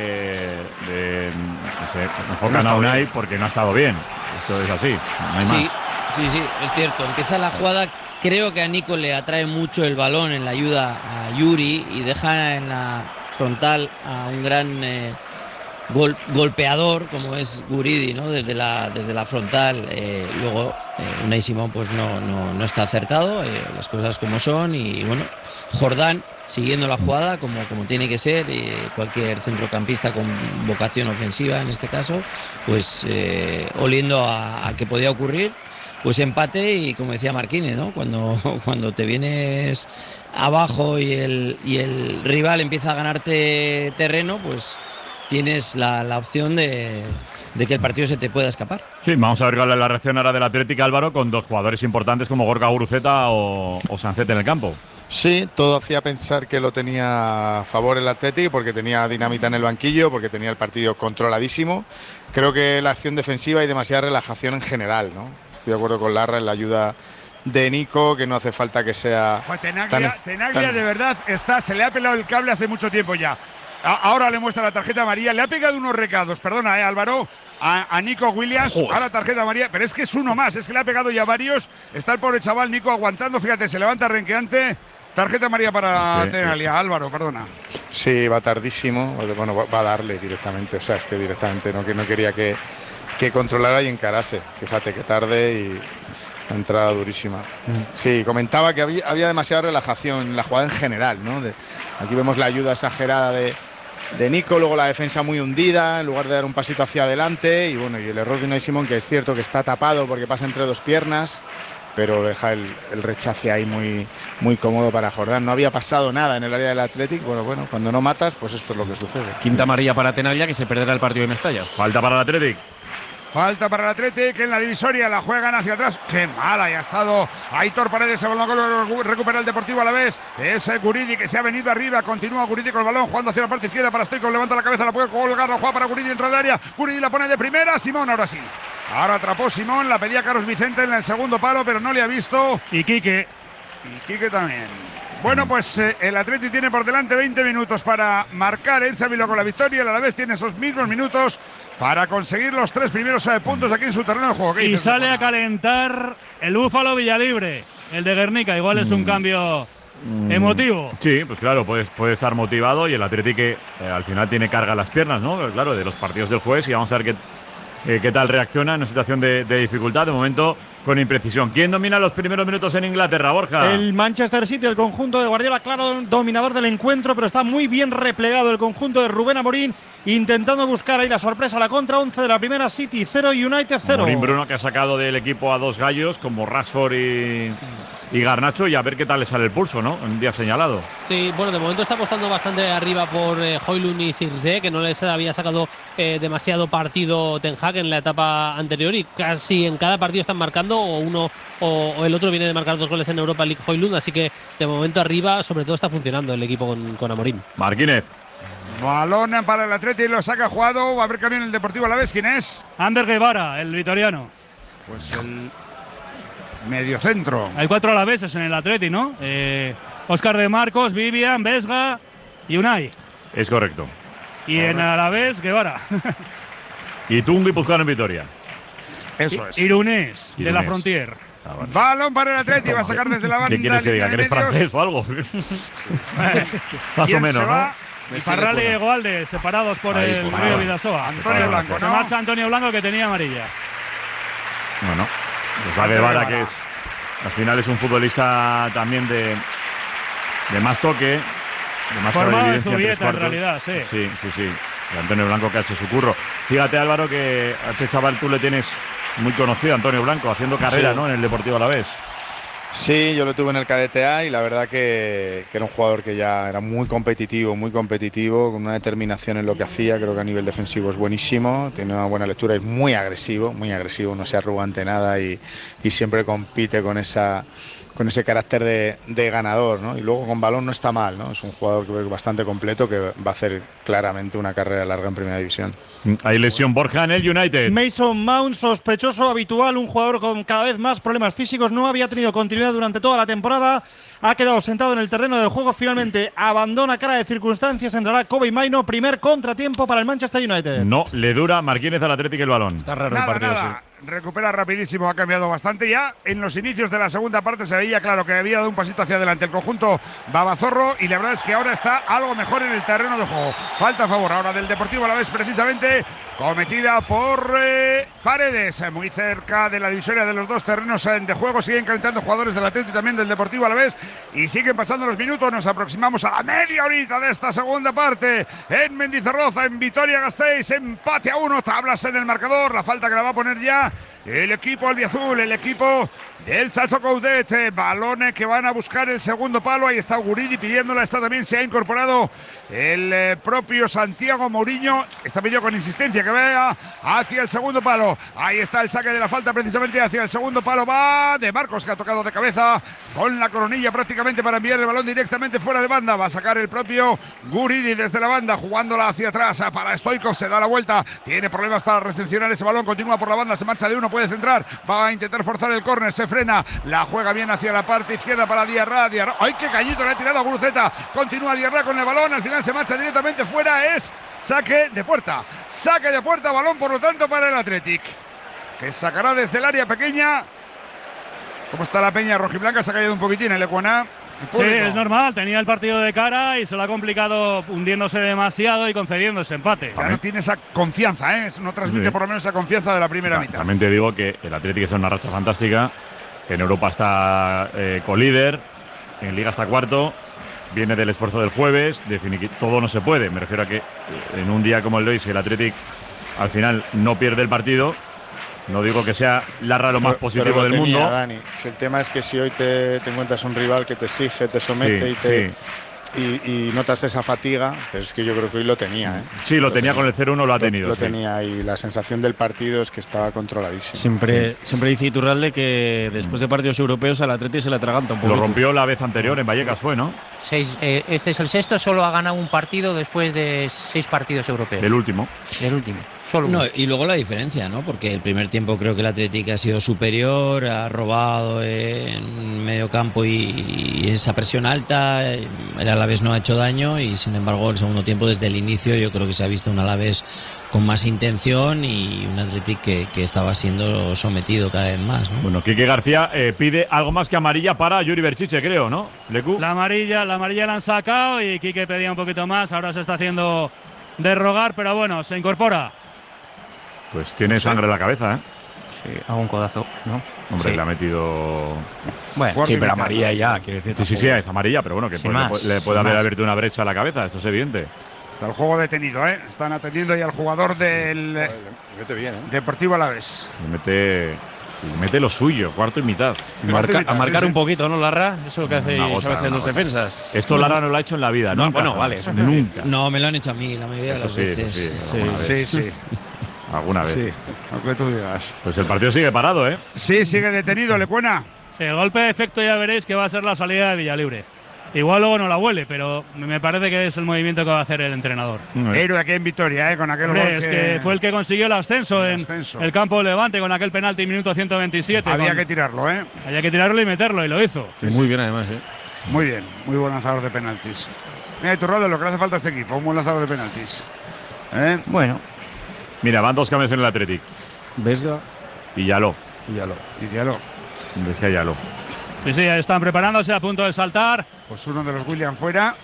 de, no sé, enfocan no a Unai bien. porque no ha estado bien. Esto es así, no hay Sí, más. sí, sí, es cierto. Empieza la jugada, creo que a Nico le atrae mucho el balón en la ayuda a Yuri y deja en la frontal a un gran eh, gol, golpeador como es Guridi, ¿no? Desde la, desde la frontal. Eh, luego eh, Unai Simón pues no, no, no está acertado, eh, las cosas como son y bueno, Jordán siguiendo la jugada como, como tiene que ser, eh, cualquier centrocampista con vocación ofensiva en este caso, pues eh, oliendo a, a que podía ocurrir, pues empate y como decía Marquínez, ¿no? Cuando, cuando te vienes abajo y el, y el rival empieza a ganarte terreno, pues tienes la, la opción de, de que el partido se te pueda escapar. Sí, vamos a ver cuál es la reacción ahora del Atlético, Álvaro, con dos jugadores importantes como Gorka Guruceta o, o Sancet en el campo. Sí, todo hacía pensar que lo tenía a favor el Athletic porque tenía dinamita en el banquillo, porque tenía el partido controladísimo. Creo que la acción defensiva y demasiada relajación en general, ¿no? Estoy de acuerdo con Larra en la ayuda de Nico, que no hace falta que sea Pues Tenaglia, tan, Tenaglia tan- de verdad está, se le ha pelado el cable hace mucho tiempo ya. A- ahora le muestra la tarjeta amarilla, le ha pegado unos recados, perdona, eh, Álvaro, a, a Nico Williams, Joder. a la tarjeta amarilla, pero es que es uno más, es que le ha pegado ya varios. Está el pobre chaval Nico aguantando, fíjate, se levanta renqueante. Tarjeta amarilla para Sí, Tenaglia, Álvaro, perdona. Sí, va tardísimo. Bueno, va va a darle directamente. O sea, es que directamente no, que no quería que, que controlara y encarase. Fíjate que tarde y la entrada durísima. Sí, comentaba que había, había demasiada relajación en la jugada en general, ¿no? De- aquí vemos la ayuda exagerada de, de Nico, luego la defensa muy hundida, en lugar de dar un pasito hacia adelante. Y bueno, y el error de Unai Simón, que es cierto que está tapado porque pasa entre dos piernas, pero deja el, el rechace ahí muy, muy cómodo para Jordán. No había pasado nada en el área del Athletic. Bueno, bueno, cuando no matas, pues esto es lo que sucede. Quinta amarilla para Tenaglia, que se perderá el partido de Mestalla. Falta para el Athletic. Falta para el Athletic en la divisoria, la juegan hacia atrás. Qué mala y ha estado Aitor Paredes, el balón que lo recupera el Deportivo a la vez. Es Guridi que se ha venido arriba, continúa Guridi con el balón, jugando hacia la parte izquierda para Stoikov, levanta la cabeza, la puede colgar, la juega para Guridi dentro del área. Guridi la pone de primera, Simón ahora sí. Ahora atrapó Simón, la pedía Carlos Vicente en el segundo palo, pero no le ha visto. Y Quique. Y Quique también. Bueno, pues eh, el Atleti tiene por delante veinte minutos para marcar en Sevilla con la victoria. El Alavés tiene esos mismos minutos para conseguir los tres primeros eh, puntos aquí en su terreno de juego. ¿Qué Y dices, sale Rafa? a calentar el Búfalo Villalibre, el de Guernica. Igual es un cambio emotivo. Sí, pues claro, puedes, puede estar motivado y el Athletic que eh, al final tiene carga en las piernas, ¿no? Pero claro, de los partidos del jueves y vamos a ver qué, eh, qué tal reacciona en una situación de, de dificultad, de momento con imprecisión. ¿Quién domina los primeros minutos en Inglaterra, Borja? El Manchester City, el conjunto de Guardiola, claro, dominador del encuentro, pero está muy bien replegado el conjunto de Rubén Amorín, intentando buscar ahí la sorpresa, la contra. Once de la primera, City cero, United cero. Amorín Bruno, que ha sacado del equipo a dos gallos como Rashford y, y Garnacho, y a ver qué tal le sale el pulso, ¿no? En un día señalado. Sí, bueno, de momento está apostando bastante arriba por eh, Højlund y Circe, que no les había sacado eh, demasiado partido Ten Hag en la etapa anterior y casi en cada partido están marcando o uno o, o el otro viene de marcar dos goles en Europa League Højlund, así que de momento arriba sobre todo está funcionando el equipo con, con Amorín. Marquínez. Balón para el Atleti, lo saca jugado. Va a haber cambio en el Deportivo Alavés. ¿Quién es? Ander Guevara, el vitoriano. Pues el mediocentro. Hay cuatro alaveses en el Atleti, ¿no? Eh, Óscar de Marcos, Vivian, Vesga y Unai. Es correcto. Y en Alavés, Guevara. Y tú un guipuzcoano en Vitoria. Eso es. Irunés, de la Irunés. Frontier. Ah, vale. Balón para el Atleti, va a sacar desde la banda. ¿Qué quieres que diga? ¿Que eres francés o algo? Más o menos, ¿no? Y Parral y Egoalde separados por Ahí, el por Río ahí. Vidasoa. Antonio Blanco, Se ¿no? marcha Antonio Blanco, que tenía amarilla. Bueno, pues va Guevara, que es, al final es un futbolista también de, de más toque, de más Formado en clarividencia, Zubieta, tres cuartos. en realidad, sí. Sí, sí, sí. Y Antonio Blanco, que ha hecho su curro. Fíjate, Álvaro, que a este chaval tú le tienes muy conocido, Antonio Blanco, haciendo carrera, Sí. ¿no? En el Deportivo Alavés. Sí, yo lo tuve en el K D T A y la verdad que, que era un jugador que ya era muy competitivo, muy competitivo, con una determinación en lo que hacía. Creo que a nivel defensivo es buenísimo, tiene una buena lectura, es muy agresivo, muy agresivo, no se arruga ante nada y, y siempre compite con esa con ese carácter de, de ganador, ¿no? Y luego con balón no está mal, ¿no? Es un jugador que bastante completo que va a hacer claramente una carrera larga en Primera División. Hay lesión Borja en el United. Mason Mount, sospechoso habitual, un jugador con cada vez más problemas físicos, no había tenido continuidad durante toda la temporada, ha quedado sentado en el terreno del juego, finalmente abandona cara de circunstancias, entrará Kobe Mainoo, primer contratiempo para el Manchester United. No le dura Marquínez al Atlético el balón. Está raro nada, el partido, nada. Sí. Recupera rapidísimo, ha cambiado bastante ya. En los inicios de la segunda parte se veía claro que había dado un pasito hacia adelante el conjunto Babazorro y la verdad es que ahora está algo mejor en el terreno de juego. Falta a favor ahora del Deportivo Alavés, precisamente cometida por eh, Paredes, muy cerca de la divisoria de los dos terrenos de juego. Siguen calentando jugadores del Atlético y también del Deportivo Alavés y siguen pasando los minutos. Nos aproximamos a la media horita de esta segunda parte en Mendizorroza, en Vitoria-Gasteiz, empate a uno, tablas en el marcador. La falta que la va a poner ya el equipo albiazul, el equipo del Chacho Coudet. Balones que van a buscar el segundo palo. Ahí está Guridi pidiéndola. Está también, se ha incorporado el eh, propio Santiago Mourinho. Está pidiendo con insistencia que vaya hacia el segundo palo. Ahí está el saque de la falta precisamente hacia el segundo palo. Va de Marcos, que ha tocado de cabeza con la coronilla prácticamente para enviar el balón directamente fuera de banda. Va a sacar el propio Guridi desde la banda, jugándola hacia atrás para Stoikov. Se da la vuelta. Tiene problemas para recepcionar ese balón. Continúa por la banda. Se marcha de uno. Puede centrar. Va a intentar forzar el córner. Se frena. La juega bien hacia la parte izquierda para Diarra. Diarra. ¡Ay, qué cañito le ha tirado a Guruceta! Continúa Diarra con el balón. Al final se marcha directamente fuera. Es saque de puerta. Saque de puerta. Balón, por lo tanto, para el Athletic, que sacará desde el área pequeña. ¿Cómo está la peña rojiblanca? Se ha caído un poquitín el Ecuana. Sí, es normal, tenía el partido de cara y se lo ha complicado hundiéndose demasiado y concediendo ese empate. Ya no tiene esa confianza, ¿eh? No transmite sí. por lo menos esa confianza de la primera mitad. También te digo que el Atlético es una racha fantástica. En Europa está eh, colíder, en Liga está cuarto, viene del esfuerzo del jueves, todo no se puede. Me refiero a que en un día como el de hoy, si el Atlético al final no pierde el partido, no digo que sea Larra lo más pero, positivo pero lo del tenía, mundo. Dani. Si el tema es que si hoy te, te encuentras un rival que te exige, te somete sí, y, te, sí. y, y notas esa fatiga, pero es que yo creo que hoy lo tenía. ¿eh? Sí, lo, lo tenía, tenía con el cero uno, lo ha tenido. Lo, lo sí. tenía y la sensación del partido es que estaba controladísimo. Siempre, sí. siempre dice Iturralde que después de partidos europeos al Atleti se le atraganta un poco. Lo rompió la vez anterior en Vallecas, fue, ¿no? Seis, eh, este es el sexto, solo ha ganado un partido después de seis partidos europeos. El último. El último. No, y luego la diferencia, ¿no? Porque el primer tiempo creo que el Atlético ha sido superior, ha robado en medio campo y, y esa presión alta, el Alavés no ha hecho daño y sin embargo el segundo tiempo desde el inicio yo creo que se ha visto un Alavés con más intención y un Atlético que, que estaba siendo sometido cada vez más, ¿no? Bueno, Quique García eh, pide algo más que amarilla para Yuri Berchiche, creo, ¿no? Lecu. La amarilla, la amarilla la han sacado y Quique pedía un poquito más, ahora se está haciendo de rogar, pero bueno, se incorpora. Pues tiene sangre en la cabeza, ¿eh? Sí, hago un codazo, ¿no? Hombre, sí. le ha metido… Bueno, sí, pero amarilla ya, quiere decir… Sí, sí, sí, es amarilla, pero bueno, que puede, le, le puede haber abierto una brecha a la cabeza, esto es evidente. Está el juego detenido, ¿eh? Están atendiendo ya al jugador del le mete bien, ¿eh? Deportivo Alavés. Le mete… Le mete lo suyo, cuarto y mitad. Marca, mitad a marcar sí, un poquito, ¿no, Larra? Eso es lo que hace gota, a veces los defensas. Esto Larra no lo ha hecho en la vida, ¿no? No, bueno, vale. Eso nunca. No, me lo han hecho a mí la mayoría eso de las sí, veces. Sí, sí, sí. sí. Alguna vez. Sí, aunque tú digas. Pues el partido sigue parado, ¿eh? Sí, sigue detenido, Lecuena. Sí, el golpe de efecto ya veréis que va a ser la salida de Villalibre. Igual luego no la huele, pero me parece que es el movimiento que va a hacer el entrenador. Héroe aquí en Vitoria, ¿eh? Con aquel Hombre, gol es que… que fue el que consiguió el ascenso el en ascenso. el campo de Levante con aquel penalti minuto ciento veintisiete. Había con… que tirarlo, ¿eh? Había que tirarlo y meterlo, y lo hizo. Sí, muy sí. bien, además, ¿eh? Muy bien, muy buen lanzador de penaltis. Mira, Iturralde, lo que le hace falta a este equipo, un buen lanzador de penaltis. ¿Eh? Bueno. Mira, van dos cambios en el Athletic. Vesga y Yaló. Y Yaló. Y Yaló. Vesga y Yaló. Sí, sí, están preparándose a punto de saltar. Pues uno de los William fuera.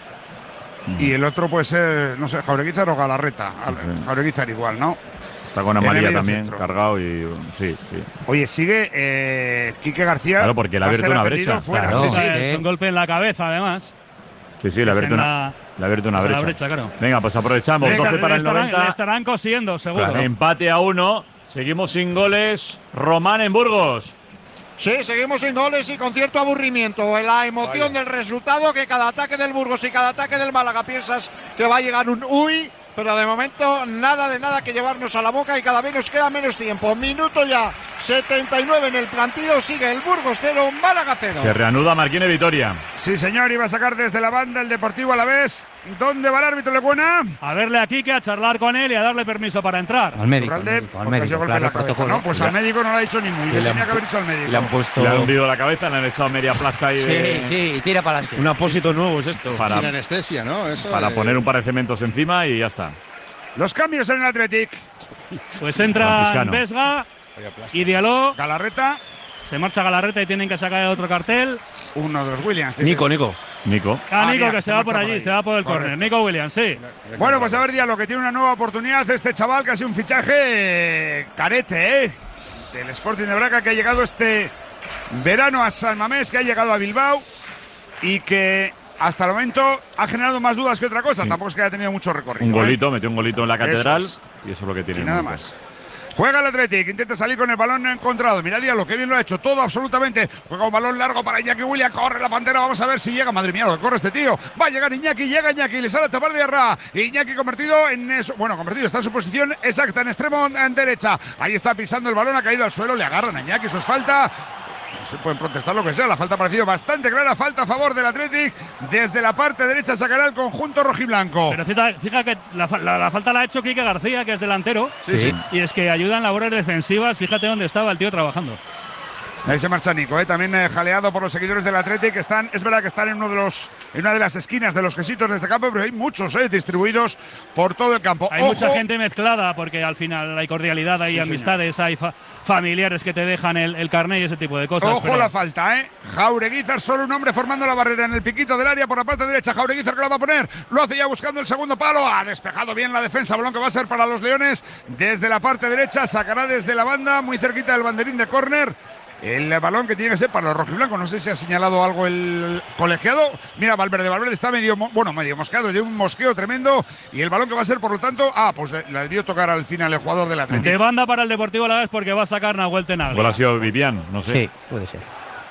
Mm. Y el otro puede ser, no sé, Jaureguizar o Galarreta. Sí. Jaureguizar igual, ¿no? Está con amarilla también, centro. Cargado y… Sí, sí. Oye, sigue eh, Quique García. Claro, porque le ha abierto una brecha. Claro, sí, sí. Es un golpe en la cabeza, además. Sí, sí, le ha abierto una, le ha abierto una brecha. brecha claro. Venga, pues aprovechamos. Le, doce le, para el estarán, noventa. Le estarán cosiendo, seguro. Claro. Empate a uno. Seguimos sin goles. Román en Burgos. Sí, seguimos sin goles y con cierto aburrimiento. La emoción Vaya. del resultado, que cada ataque del Burgos y cada ataque del Málaga piensas que va a llegar un uy, pero de momento nada de nada que llevarnos a la boca y cada vez nos queda menos tiempo. Minuto ya setenta y nueve en el plantillo, sigue el Burgos cero, Málaga cero. Se reanuda Marquine Vitoria. Sí, señor, iba a sacar desde la banda el Deportivo Alavés. ¿Dónde va el árbitro Lecuona? A verle a Quique, a charlar con él y a darle permiso para entrar. Al médico. Al médico, al médico claro, la cabeza, ¿no? Pues al médico no le ha dicho ni muy. Le tenía que haber dicho al médico. Le han puesto. Le han hundido la cabeza, le han echado media plasta ahí. Sí, de... sí, y tira para adelante. Un apósito nuevo es esto. Para, sin anestesia, ¿no? Eso para de... poner un par de cementos encima y ya está. Los cambios en el Athletic. Pues entra Vesga y Diallo. Galarreta. Se marcha Galarreta y tienen que sacar otro cartel. Uno de los Williams. Nico, Nico. Nico. Ah, Nico, que se, se va por allí, por se va por el córner. Nico Williams, sí. Bueno, pues a ver, Diallo, que tiene una nueva oportunidad. Este chaval que ha sido un fichaje carete, ¿eh? Del Sporting de Braga, que ha llegado este verano a San Mamés, que ha llegado a Bilbao y que hasta el momento ha generado más dudas que otra cosa. Sí. Tampoco es que haya tenido mucho recorrido. Un golito, ¿eh? Metió un golito en la catedral Eso es. Y eso es lo que tiene. Y nada más. Juega el Athletic, intenta salir con el balón no encontrado. Mira Diallo, que bien lo ha hecho, todo absolutamente. Juega un balón largo para Iñaki Williams, corre la Pantera, vamos a ver si llega. Madre mía, lo que corre este tío. Va a llegar Iñaki, llega Iñaki, le sale a tapar de Arra. Iñaki convertido en eso, bueno, convertido, está en su posición exacta, en extremo en derecha. Ahí está pisando el balón, ha caído al suelo, le agarran a Iñaki, eso es falta. Se pueden protestar lo que sea, la falta ha parecido bastante clara, falta a favor del Athletic. Desde la parte derecha sacará el conjunto rojiblanco. Pero fíjate, fíjate que la, la, la falta la ha hecho Quique García, que es delantero. Sí, sí. Y es que ayuda en labores defensivas. Fíjate dónde estaba el tío trabajando. Ahí se marcha Nico, ¿eh? También eh, jaleado por los seguidores del Athletic, que están, es verdad que están en uno de los, en una de las esquinas de los quesitos de este campo, pero hay muchos eh, distribuidos por todo el campo. Hay Ojo. mucha gente mezclada, porque al final hay cordialidad, hay sí, amistades, señor. Hay fa familiares que te dejan el, el carnet y ese tipo de cosas. Ojo pero... la falta, ¿eh? Jaureguizar, solo un hombre formando la barrera en el piquito del área por la parte derecha. Jaureguizar que la va a poner, lo hace ya buscando el segundo palo. Ha despejado bien la defensa, balón que va a ser para los Leones. Desde la parte derecha, sacará desde la banda, muy cerquita del banderín de córner. El balón que tiene que ser para los rojiblancos. No sé si ha señalado algo el colegiado. Mira, Valverde, Valverde está medio, bueno, medio mosqueado, de un mosqueo tremendo. Y el balón que va a ser, por lo tanto, ah, pues la debió tocar al final el jugador del Atlético. De banda para el Deportivo Alavés porque va a sacar Nahuel Tenaglia. ¿Cuál ha sido Vivian? No sé. Sí, puede ser.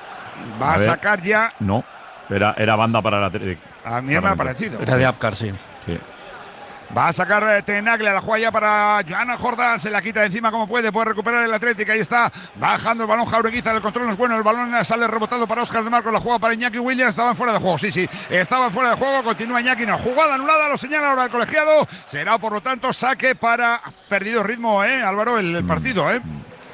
Va a, a sacar ya. No, era, era banda para el Atlético. A mí me ha parecido. Era de Apcar, sí. Sí. Va a sacar Tenaglia, la juega ya para Joana Jordán, se la quita de encima como puede, puede recuperar el Atlético, ahí está, bajando el balón Jaureguizar, el control no es bueno, el balón sale rebotado para Óscar de Marcos, la juega para Iñaki Williams, estaban fuera de juego, sí, sí, estaban fuera de juego, continúa Iñaki, no, jugada anulada, lo señala ahora el colegiado, será por lo tanto saque para, perdido ritmo, eh, Álvaro, el, el partido, eh.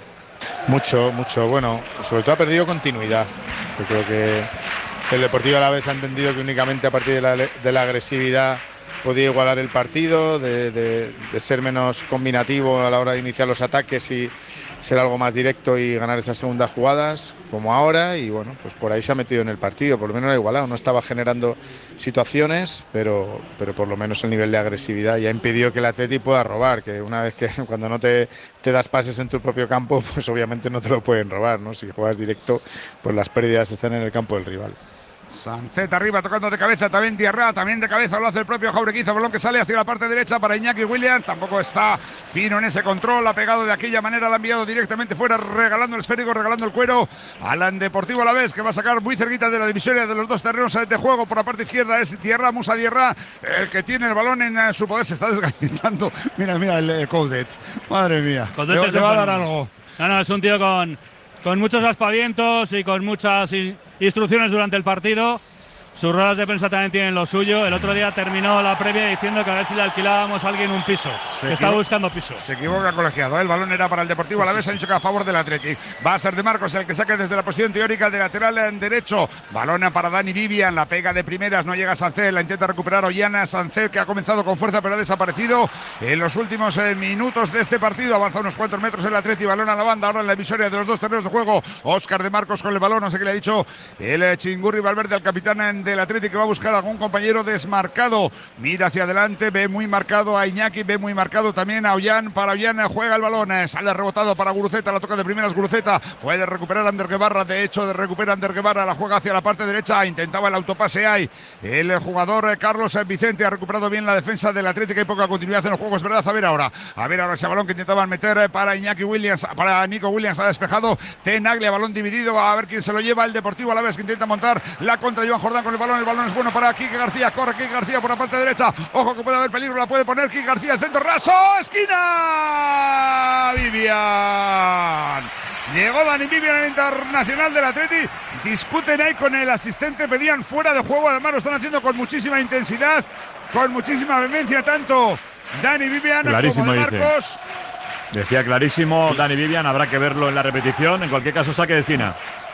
Mucho, mucho, bueno, sobre todo ha perdido continuidad, yo creo que el Deportivo Alavés ha entendido que únicamente a partir de la, de la agresividad podía igualar el partido, de, de, de ser menos combinativo a la hora de iniciar los ataques y ser algo más directo y ganar esas segundas jugadas, como ahora, y bueno, pues por ahí se ha metido en el partido, por lo menos lo ha igualado, no estaba generando situaciones, pero, pero por lo menos el nivel de agresividad ya ha impedido que el Atleti pueda robar, que una vez que cuando no te, te das pases en tu propio campo, pues obviamente no te lo pueden robar, ¿no? Si juegas directo, pues las pérdidas están en el campo del rival. Sancet arriba tocando de cabeza, también Diarra, también de cabeza lo hace el propio Jaureguizar, balón que sale hacia la parte derecha para Iñaki Williams, tampoco está fino en ese control, ha pegado de aquella manera, la ha enviado directamente fuera, regalando el esférico, regalando el cuero al Deportivo Alavés, que va a sacar muy cerquita de la divisoria de los dos terrenos de juego. Por la parte izquierda es Diarra, Musa Diarra, el que tiene el balón en su poder, se está desgallintando. Mira, mira el eh, Coudet, madre mía, Coudet le, le va a dar algo. No, no, es un tío con, con muchos aspavientos y con muchas instrucciones durante el partido. Sus ruedas de prensa también tienen lo suyo. El otro día terminó la previa diciendo que a ver si le alquilábamos a alguien un piso. Que estaba buscando piso. Se equivoca colegiado. El balón era para el Deportivo Alavés. Ha dicho que a favor del Athletic. Va a ser de Marcos el que saque desde la posición teórica de lateral en derecho. Balón para Dani Vivian. La pega de primeras. No llega Sancet. La intenta recuperar Ollana. Sancet, que ha comenzado con fuerza pero ha desaparecido en los últimos eh, minutos de este partido. Avanza unos cuantos metros el Athletic. Balón a la banda. Ahora en la divisoria de los dos terrenos de juego. Óscar de Marcos con el balón. No sé qué le ha dicho el eh, Chingurri Valverde al capitán del Athletic, que va a buscar a algún compañero desmarcado. Mira hacia adelante, ve muy marcado a Iñaki, ve muy marcado también a Ollán. Para Ollán juega el balón, sale rebotado para Guruceta, la toca de primeras Guruceta, puede recuperar Ander Guevara, de hecho recupera Ander Guevara, la juega hacia la parte derecha, intentaba el autopase ahí el jugador Carlos Vicente, ha recuperado bien la defensa del Atlético, hay poca continuidad en los juegos, ¿verdad? A ver ahora, a ver ahora ese balón que intentaban meter para Iñaki Williams, para Nico Williams, ha despejado Tenaglia, balón dividido, a ver quién se lo lleva, el Deportivo Alavés, que intenta montar la contra Joan Jordán con el balón, el balón es bueno para Quique García, corre Quique García por la parte derecha, ojo que puede haber peligro, la puede poner Quique García, el centro raso, esquina, Vivian. Llegó Dani Vivian, el internacional del Atleti. Discuten ahí con el asistente, pedían fuera de juego. Además lo están haciendo con muchísima intensidad, con muchísima vehemencia, tanto Dani Vivian clarísimo, como de dice. Marcos. Decía clarísimo Dani Vivian, habrá que verlo en la repetición. En cualquier caso, saque de esquina.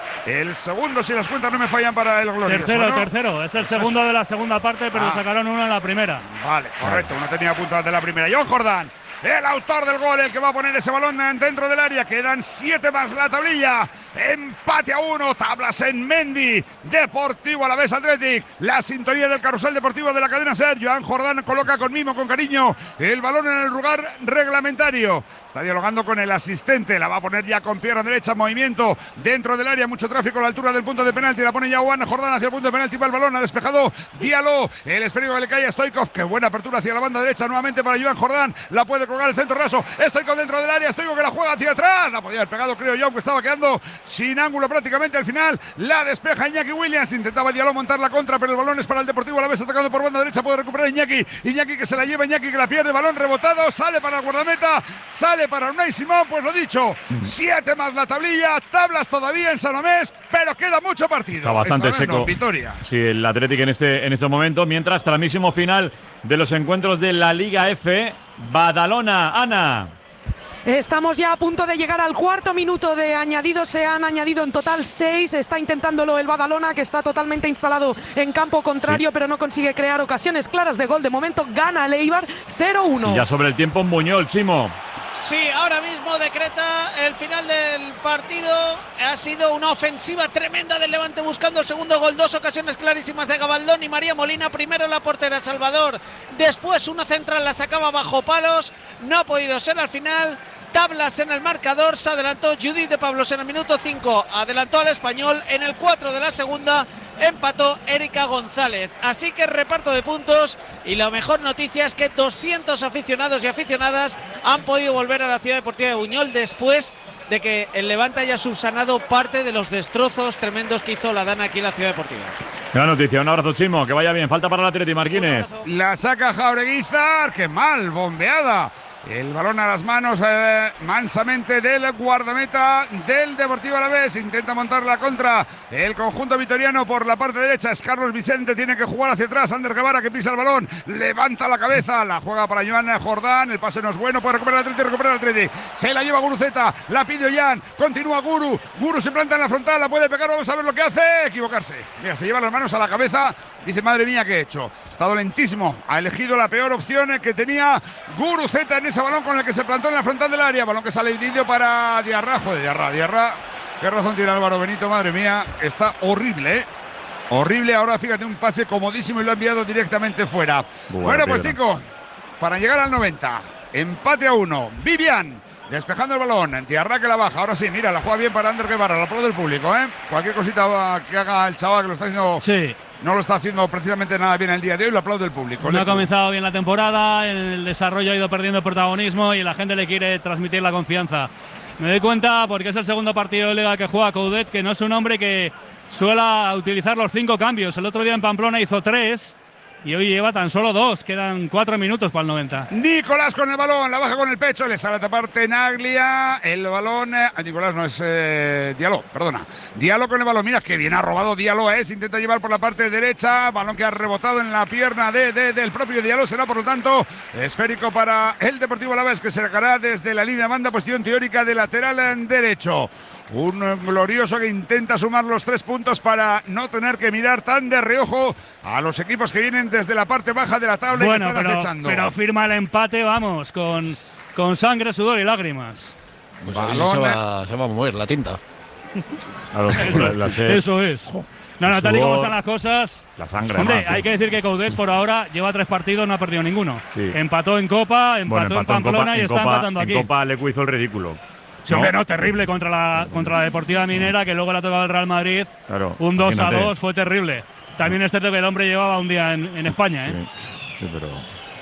El segundo, si las cuentas no me fallan para el glorioso, Tercero, ¿no? tercero. Es el segundo de la segunda parte, pero Ah. sacaron uno en la primera. Vale, correcto. Uno tenía apuntado de la primera. John Jordán, el autor del gol, el que va a poner ese balón dentro del área. Quedan siete más la tablilla. Empate a uno. Tablas en Mendy. Deportivo Alavés Athletic. La sintonía del carrusel deportivo de la cadena SER. Joan Jordán coloca con mimo, con cariño, el balón en el lugar reglamentario. Está dialogando con el asistente. La va a poner ya con pierna derecha. Movimiento dentro del área. Mucho tráfico a la altura del punto de penalti. La pone ya Joan Jordán hacia el punto de penalti. Va el balón. Ha despejado Diallo. El esférico que le cae a Stoikov. Qué buena apertura hacia la banda derecha. Nuevamente para Joan Jordán. La puede colgar el centro raso. Stoikov dentro del área. Stoikov que la juega hacia atrás. La podía haber pegado, creo yo, que estaba quedando sin ángulo prácticamente al final. La despeja Iñaki Williams. Intentaba Diallo montar la contra, pero el balón es para el Deportivo Alavés, atacando por banda derecha. Puede recuperar Iñaki. Iñaki que se la lleva. Iñaki que la pierde. Balón rebotado. Sale para el guardameta. Sale para Unai Simón. Pues lo dicho. Siete más la tablilla. Tablas todavía en San Mamés, pero queda mucho partido. Está bastante en San Mamés, seco. no, Vitoria. Sí, el Athletic en este, en este momento. Mientras, tramísimo final de los encuentros de la Liga F. Badalona, Ana. Estamos ya a punto de llegar al cuarto minuto de añadido. Se han añadido en total seis. Está intentándolo el Badalona, que está totalmente instalado en campo contrario, sí, pero no consigue crear ocasiones claras de gol. De momento gana el Eibar cero uno. Y ya sobre el tiempo, Muñoz, Chimo. Sí, ahora mismo decreta el final del partido. Ha sido una ofensiva tremenda del Levante buscando el segundo gol. Dos ocasiones clarísimas de Gabaldón y María Molina. Primero la portera Salvador, después una central la sacaba bajo palos. No ha podido ser al final. Tablas en el marcador. Se adelantó Judith de Pablos en el minuto cinco. Adelantó al Español en el cuatro de la segunda. Empató Erika González. Así que reparto de puntos. Y la mejor noticia es que doscientos aficionados y aficionadas han podido volver a la Ciudad Deportiva de Buñol después de que el Levante haya subsanado parte de los destrozos tremendos que hizo la Dana aquí en la Ciudad Deportiva. Gran noticia. Un abrazo, Chimo. Que vaya bien. Falta para el Atleti, Marquínez. La saca Jaureguizar. Qué mal, bombeada. El balón a las manos eh, mansamente del guardameta del Deportivo Alavés. Intenta montar la contra el conjunto vitoriano por la parte derecha. Es Carlos Vicente, tiene que jugar hacia atrás. Ander Guevara que pisa el balón, levanta la cabeza, la juega para Joan Jordán. El pase no es bueno, puede recuperar el Atleti, recupera el Atleti. Se la lleva Guruceta, la pide Ollán, continúa Guru. Guru se planta en la frontal, la puede pegar, vamos a ver lo que hace. Equivocarse. Mira, se lleva las manos a la cabeza. Dice, madre mía, ¿qué he hecho? Estado lentísimo. Ha elegido la peor opción que tenía Guruceta en ese balón con el que se plantó en la frontal del área. Balón que sale dividido para Diarra. Joder, Diarra, Diarra. Qué razón tiene Álvaro Benito, madre mía. Está horrible, ¿eh? Horrible. Ahora fíjate, un pase comodísimo y lo ha enviado directamente fuera. Buena bueno, pues cinco para llegar al noventa. Empate a uno. Vivian despejando el balón. Diarra que la baja. Ahora sí, mira, la juega bien para Ander Guevara. La aplaude del público, ¿eh? Cualquier cosita que haga el chaval que lo está haciendo. Sí. No lo está haciendo precisamente nada bien el día de hoy, lo aplaude el público. No ha comenzado bien la temporada, en el desarrollo ha ido perdiendo protagonismo y la gente le quiere transmitir la confianza. Me doy cuenta porque es el segundo partido de Liga que juega Coudet, que no es un hombre que suela utilizar los cinco cambios. El otro día en Pamplona hizo tres y hoy lleva tan solo dos. Quedan cuatro minutos para el noventa. Nicolás con el balón, la baja con el pecho, le sale a tapar Tenaglia. El balón, eh, Nicolás no es eh, Diallo, perdona. Diallo con el balón, mira que bien ha robado Diallo, eh, se intenta llevar por la parte derecha. Balón que ha rebotado en la pierna de, de, del propio Diallo. Será por lo tanto esférico para el Deportivo Alavés, que se sacará desde la línea de banda, posición teórica de lateral en derecho. Un glorioso que intenta sumar los tres puntos para no tener que mirar tan de reojo a los equipos que vienen desde la parte baja de la tabla, bueno, y que están pero, acechando. Pero firma el empate, vamos, con, con sangre, sudor y lágrimas. Pues a ver si se va, se va a mover la tinta. Eso, la, la eso es. No, no, tal y como están las cosas. La sangre. Hombre, más, hay que decir que Coudet por ahora lleva tres partidos, no ha perdido ninguno. Sí. Empató en Copa, empató, bueno, empató en Pamplona en Copa, y en está Copa, empatando aquí. En Copa Lecu hizo el ridículo. Sí, hombre, no, terrible contra la, contra la Deportiva Minera, que luego le ha tocado el Real Madrid. Claro, un dos a dos fue terrible. También es cierto que el hombre llevaba un día en, en España, ¿eh? Sí, sí, pero…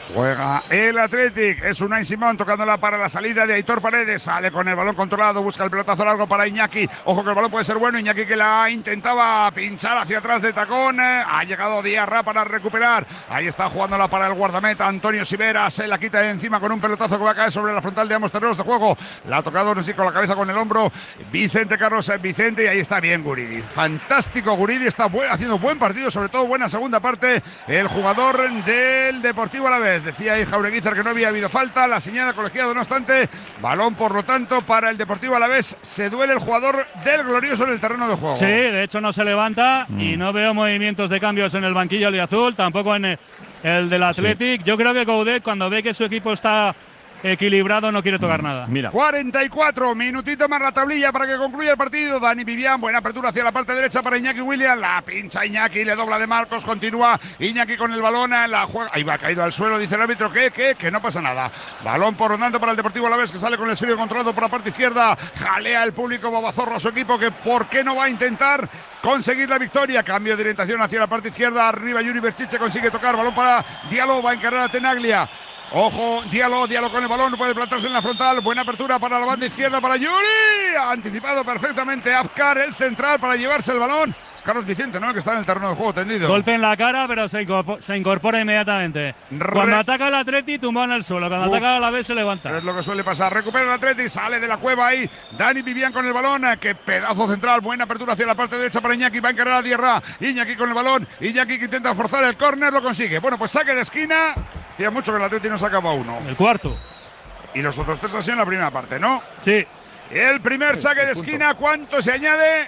Juega el Athletic, es Unai Simón tocándola para la salida de Aitor Paredes, sale con el balón controlado, busca el pelotazo largo para Iñaki, ojo que el balón puede ser bueno, Iñaki que la intentaba pinchar hacia atrás de tacón, ha llegado Diarra para recuperar, ahí está jugándola para el guardameta Antonio Sivera, se la quita de encima con un pelotazo que va a caer sobre la frontal de ambos terrenos de juego, la ha tocado sí con la cabeza con el hombro Vicente Carlos Vicente y ahí está bien Guridi, fantástico Guridi, está buen, haciendo buen partido, sobre todo buena segunda parte, el jugador del Deportivo Alavés. Decía ahí Jaureguizar que no había habido falta, la señala colegiado no obstante, balón por lo tanto para el Deportivo Alavés, se duele el jugador del Glorioso en el terreno de juego. Sí, de hecho no se levanta mm. y no veo movimientos de cambios en el banquillo azul, tampoco en el del Athletic. Sí. Yo creo que Coudet cuando ve que su equipo está equilibrado no quiere tocar nada. Mira. cuarenta y cuatro, minutito más la tablilla para que concluya el partido. Dani Vivian, buena apertura hacia la parte derecha para Iñaki Williams, la pincha Iñaki, le dobla de Marcos, continúa Iñaki con el balón, la juega, ahí va caído al suelo, dice el árbitro que, que, que no pasa nada. Balón por rondando para el Deportivo Alavés que sale con el esférico controlado por la parte izquierda, jalea el público Babazorro a su equipo que por qué no va a intentar conseguir la victoria, cambio de orientación hacia la parte izquierda, arriba Yuri Berchiche consigue tocar, balón para Diallo, va a encargar a Tenaglia. Ojo, Diallo, Diallo con el balón, no puede plantarse en la frontal, buena apertura para la banda izquierda para Yuri, ha anticipado perfectamente Afkar, el central para llevarse el balón, es Carlos Vicente, ¿no?, que está en el terreno de juego tendido. Golpe en la cara, pero se incorpora, se incorpora inmediatamente. Re cuando ataca el Atleti, tumba en el suelo, cuando uh, ataca a la vez se levanta. Es lo que suele pasar, recupera el Atleti, sale de la cueva ahí, Dani Vivian con el balón, que pedazo central, buena apertura hacia la parte derecha para Iñaki, va a encargar a Diarra, Iñaki con el balón, Iñaki que intenta forzar el córner, lo consigue, bueno pues saque de esquina. Hacía mucho que el Atleti no sacaba uno. El cuarto. Y los otros tres han sido en la primera parte, ¿no? Sí. El primer saque de esquina, ¿cuánto se añade?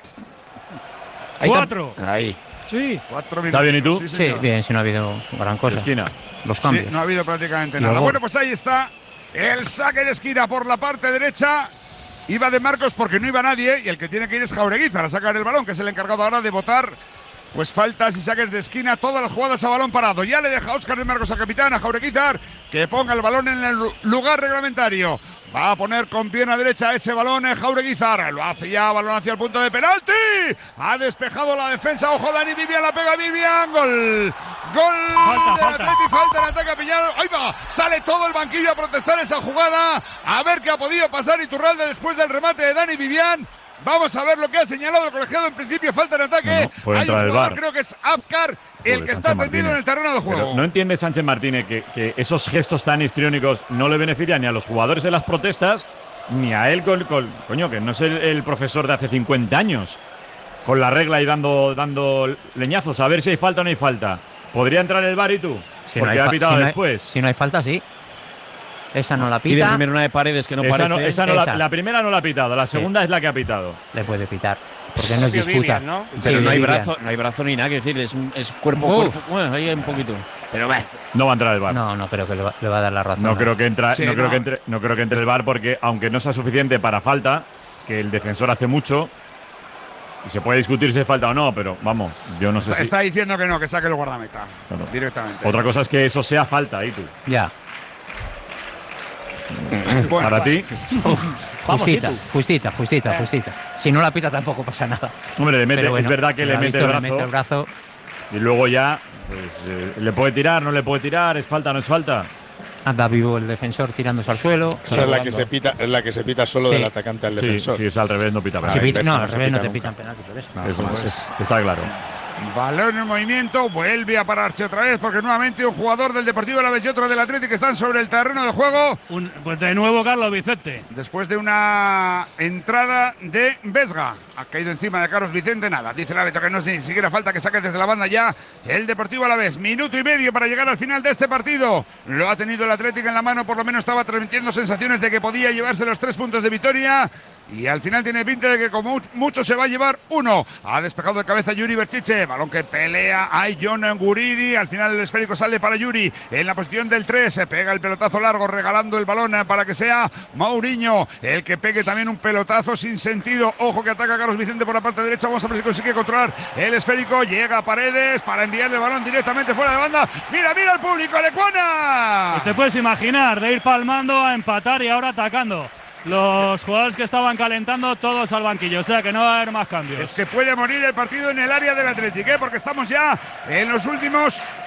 Ahí Cuatro. Ahí. Sí. Cuatro minutos. ¿Está bien y tú? Sí, sí, bien, si no ha habido gran cosa. Esquina. Los cambios. Sí, no ha habido prácticamente nada. Bueno, pues ahí está el saque de esquina por la parte derecha. Iba de Marcos porque no iba nadie y el que tiene que ir es Jaureguizar a sacar el balón, que es el encargado ahora de votar pues faltas y saques de esquina, todas las jugadas a balón parado. Ya le deja Óscar de Marcos al capitán, a Jaureguizar, que ponga el balón en el lugar reglamentario. Va a poner con pierna derecha ese balón en Jaureguizar. Lo hace ya, balón hacia el punto de penalti. Ha despejado la defensa. Ojo, Dani Vivian, la pega Vivian. Gol. Gol falta, del Atleti, falta en ataque a Piñaro. Ahí va, sale todo el banquillo a protestar esa jugada. A ver qué ha podido pasar Iturralde después del remate de Dani Vivian. Vamos a ver lo que ha señalado el colegiado. En principio falta en ataque. No, no, hay un jugador, creo que es Afkar, el que está tendido en el terreno de juego. Pero no entiende Sánchez Martínez que, que esos gestos tan histriónicos no le benefician ni a los jugadores de las protestas, ni a él, con, con, coño, que no es el, el profesor de hace cincuenta años, con la regla y dando, dando leñazos a ver si hay falta o no hay falta. ¿Podría entrar el V A R y tú? Si Porque no ha pitado si no después. Hay, si no hay falta, sí. Esa no la pita. Y de primero una de Paredes que no esa parece. No, esa no esa. La, la primera no la ha pitado, la segunda sí. Es la que ha pitado. Le puede pitar, porque no es disputa. Vivian, ¿no? Pero sí, no hay Vivian. brazo, no hay brazo ni nada, que decir, es, es cuerpo a uh. cuerpo. Bueno, ahí hay un poquito. Pero va. No va a entrar el V A R. No, no creo que le va, le va a dar la razón. No, no. creo que entra, sí, no, no. Creo que entre, no creo que entre el V A R porque aunque no sea suficiente para falta, que el defensor hace mucho. Y se puede discutir si es falta o no, pero vamos, yo no sé está, si… Está diciendo que no, que saque el guardameta. Claro. Directamente. Otra cosa es que eso sea falta, ahí tú. Ya. Bueno, para ti. Justita, justita, justita, justita. Si no la pita tampoco pasa nada. Hombre, le mete, bueno, es verdad que le mete, el brazo, le mete el brazo. Y luego ya, pues, eh, le puede tirar, no le puede tirar, es falta, no es falta. Anda vivo el defensor tirándose al suelo. Esa es la que se pita, es la que se pita solo sí. del atacante al sí, defensor. Si es al revés, no pita penalti. Si pita, no, no al se revés pita no te nunca. pitan penalti por eso. No, eso jamás. es, está claro. Balón en movimiento, vuelve a pararse otra vez porque nuevamente un jugador del Deportivo Alavés y otro del Atlético están sobre el terreno de juego. Un, pues de nuevo Carlos Vicente. Después de una entrada de Vesga. Ha caído encima de Carlos Vicente, nada. Dice el árbitro que no ni siquiera falta que saque desde la banda ya el Deportivo Alavés. Minuto y medio para llegar al final de este partido. Lo ha tenido el Atlético en la mano, por lo menos estaba transmitiendo sensaciones de que podía llevarse los tres puntos de victoria. Y al final tiene pinta de que como mucho se va a llevar uno. Ha despejado de cabeza Yuri Berchiche. Balón que pelea. Hay John Guridi. Al final el esférico sale para Yuri. En la posición del tres. Se pega el pelotazo largo regalando el balón para que sea Mourinho el que pegue también un pelotazo sin sentido. Ojo que ataca Carlos Vicente por la parte derecha. Vamos a ver si consigue controlar el esférico. Llega a Paredes para enviarle el balón directamente fuera de banda. Mira, mira el público. Lecuona. Pues te puedes imaginar de ir palmando a empatar y ahora atacando. Los jugadores que estaban calentando todos al banquillo, o sea que no va a haber más cambios. Es que puede morir el partido en el área del Atlético, ¿eh? Porque estamos ya en los últimos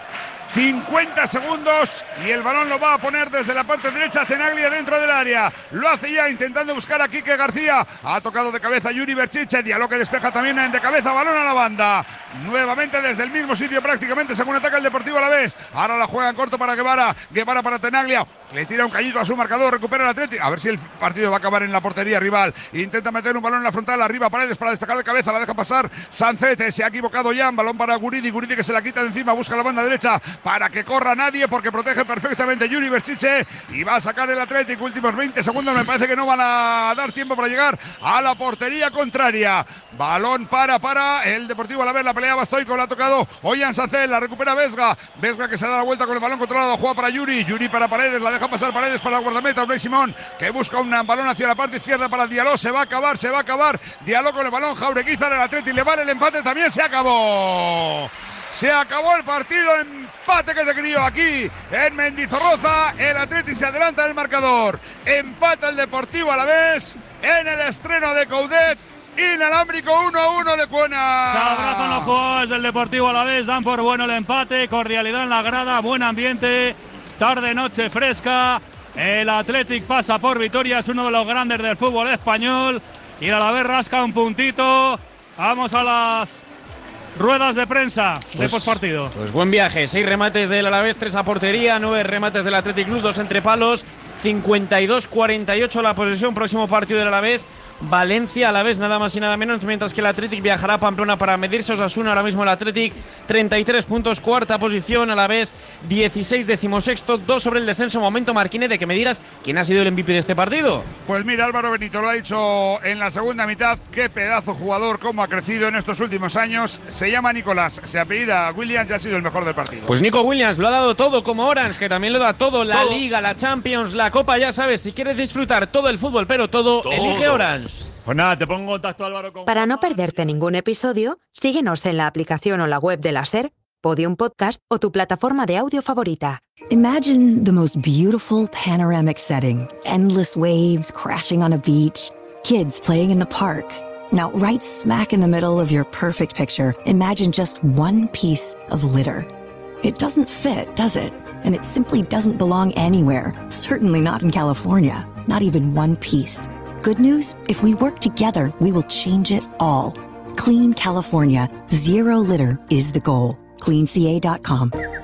cincuenta segundos y el balón lo va a poner desde la parte derecha Tenaglia dentro del área. Lo hace ya intentando buscar a Quique García. Ha tocado de cabeza Yuri Berchiche. Diallo que despeja también de cabeza. Balón a la banda. Nuevamente desde el mismo sitio prácticamente según ataca el Deportivo Alavés. Ahora la juega en corto para Guevara. Guevara para Tenaglia. Le tira un cañito a su marcador. Recupera el Atlético. A ver si el partido va a acabar en la portería rival. Intenta meter un balón en la frontal. Arriba Paredes para despejar de cabeza. La deja pasar Sancete. Se ha equivocado ya. Balón para Guridi. Guridi que se la quita de encima. Busca la banda derecha para que corra nadie porque protege perfectamente Yuri Berchiche. Y va a sacar el Atlético. Últimos veinte segundos. Me parece que no van a dar tiempo para llegar a la portería contraria. Balón para para el Deportivo Alavés. La pelea Stoico. La ha tocado Ollán Sancet. La recupera Vesga. Vesga que se da la vuelta con el balón controlado. Juega para Yuri. Yuri para Paredes. La deja pasar Paredes para la guardameta. Unai Simón que busca un balón hacia la parte izquierda para Diallo. Se va a acabar, se va a acabar. Diallo con el balón. Jaureguizar el Atlético. Le vale el empate. También se acabó. Se acabó el partido. Empate que se crió aquí en Mendizorroza. El Atlético se adelanta en el marcador. Empata el Deportivo Alavés en el estreno de Coudet. Inalámbrico uno a uno de Cuena. Se abrazan los jugadores del Deportivo Alavés. Dan por bueno el empate. Cordialidad en la grada. Buen ambiente. Tarde, noche fresca. El Athletic pasa por Vitoria. Es uno de los grandes del fútbol español. Y el Alavés rasca un puntito. Vamos a las ruedas de prensa pues, de postpartido. Pues buen viaje. Seis remates del Alavés, tres a portería. Nueve remates del Athletic Club, dos entre palos. cincuenta y dos cuarenta y ocho la posesión. Próximo partido del Alavés. Valencia, Alavés, nada más y nada menos, mientras que el Athletic viajará a Pamplona para medirse a Osasuna. Ahora mismo el Athletic, treinta y tres puntos, cuarta posición, Alavés, dieciséis, decimosexto, dos sobre el descenso. Momento, Marquínez, de que me digas quién ha sido el M V P de este partido. Pues mira, Álvaro Benito lo ha dicho en la segunda mitad. Qué pedazo jugador, cómo ha crecido en estos últimos años. Se llama Nicolás, se apellida Williams y ha sido el mejor del partido. Pues Nico Williams lo ha dado todo, como Orange, que también lo da todo. La todo. Liga, la Champions, la Copa, ya sabes, si quieres disfrutar todo el fútbol, pero todo, todo. Elige Orange. Pues nada, te pongo en contacto, Álvaro. Con... Para no perderte ningún episodio, síguenos en la aplicación o la web de la SER, Podium Podcast o tu plataforma de audio favorita. Imagine the most beautiful panoramic setting. Endless waves crashing on a beach. Kids playing in the park. Now, right smack in the middle of your perfect picture, imagine just one piece of litter. It doesn't fit, does it? And it simply doesn't belong anywhere. Certainly not in California. Not even one piece. Good news, if we work together, we will change it all. Clean California. Zero litter is the goal. clean c a dot com.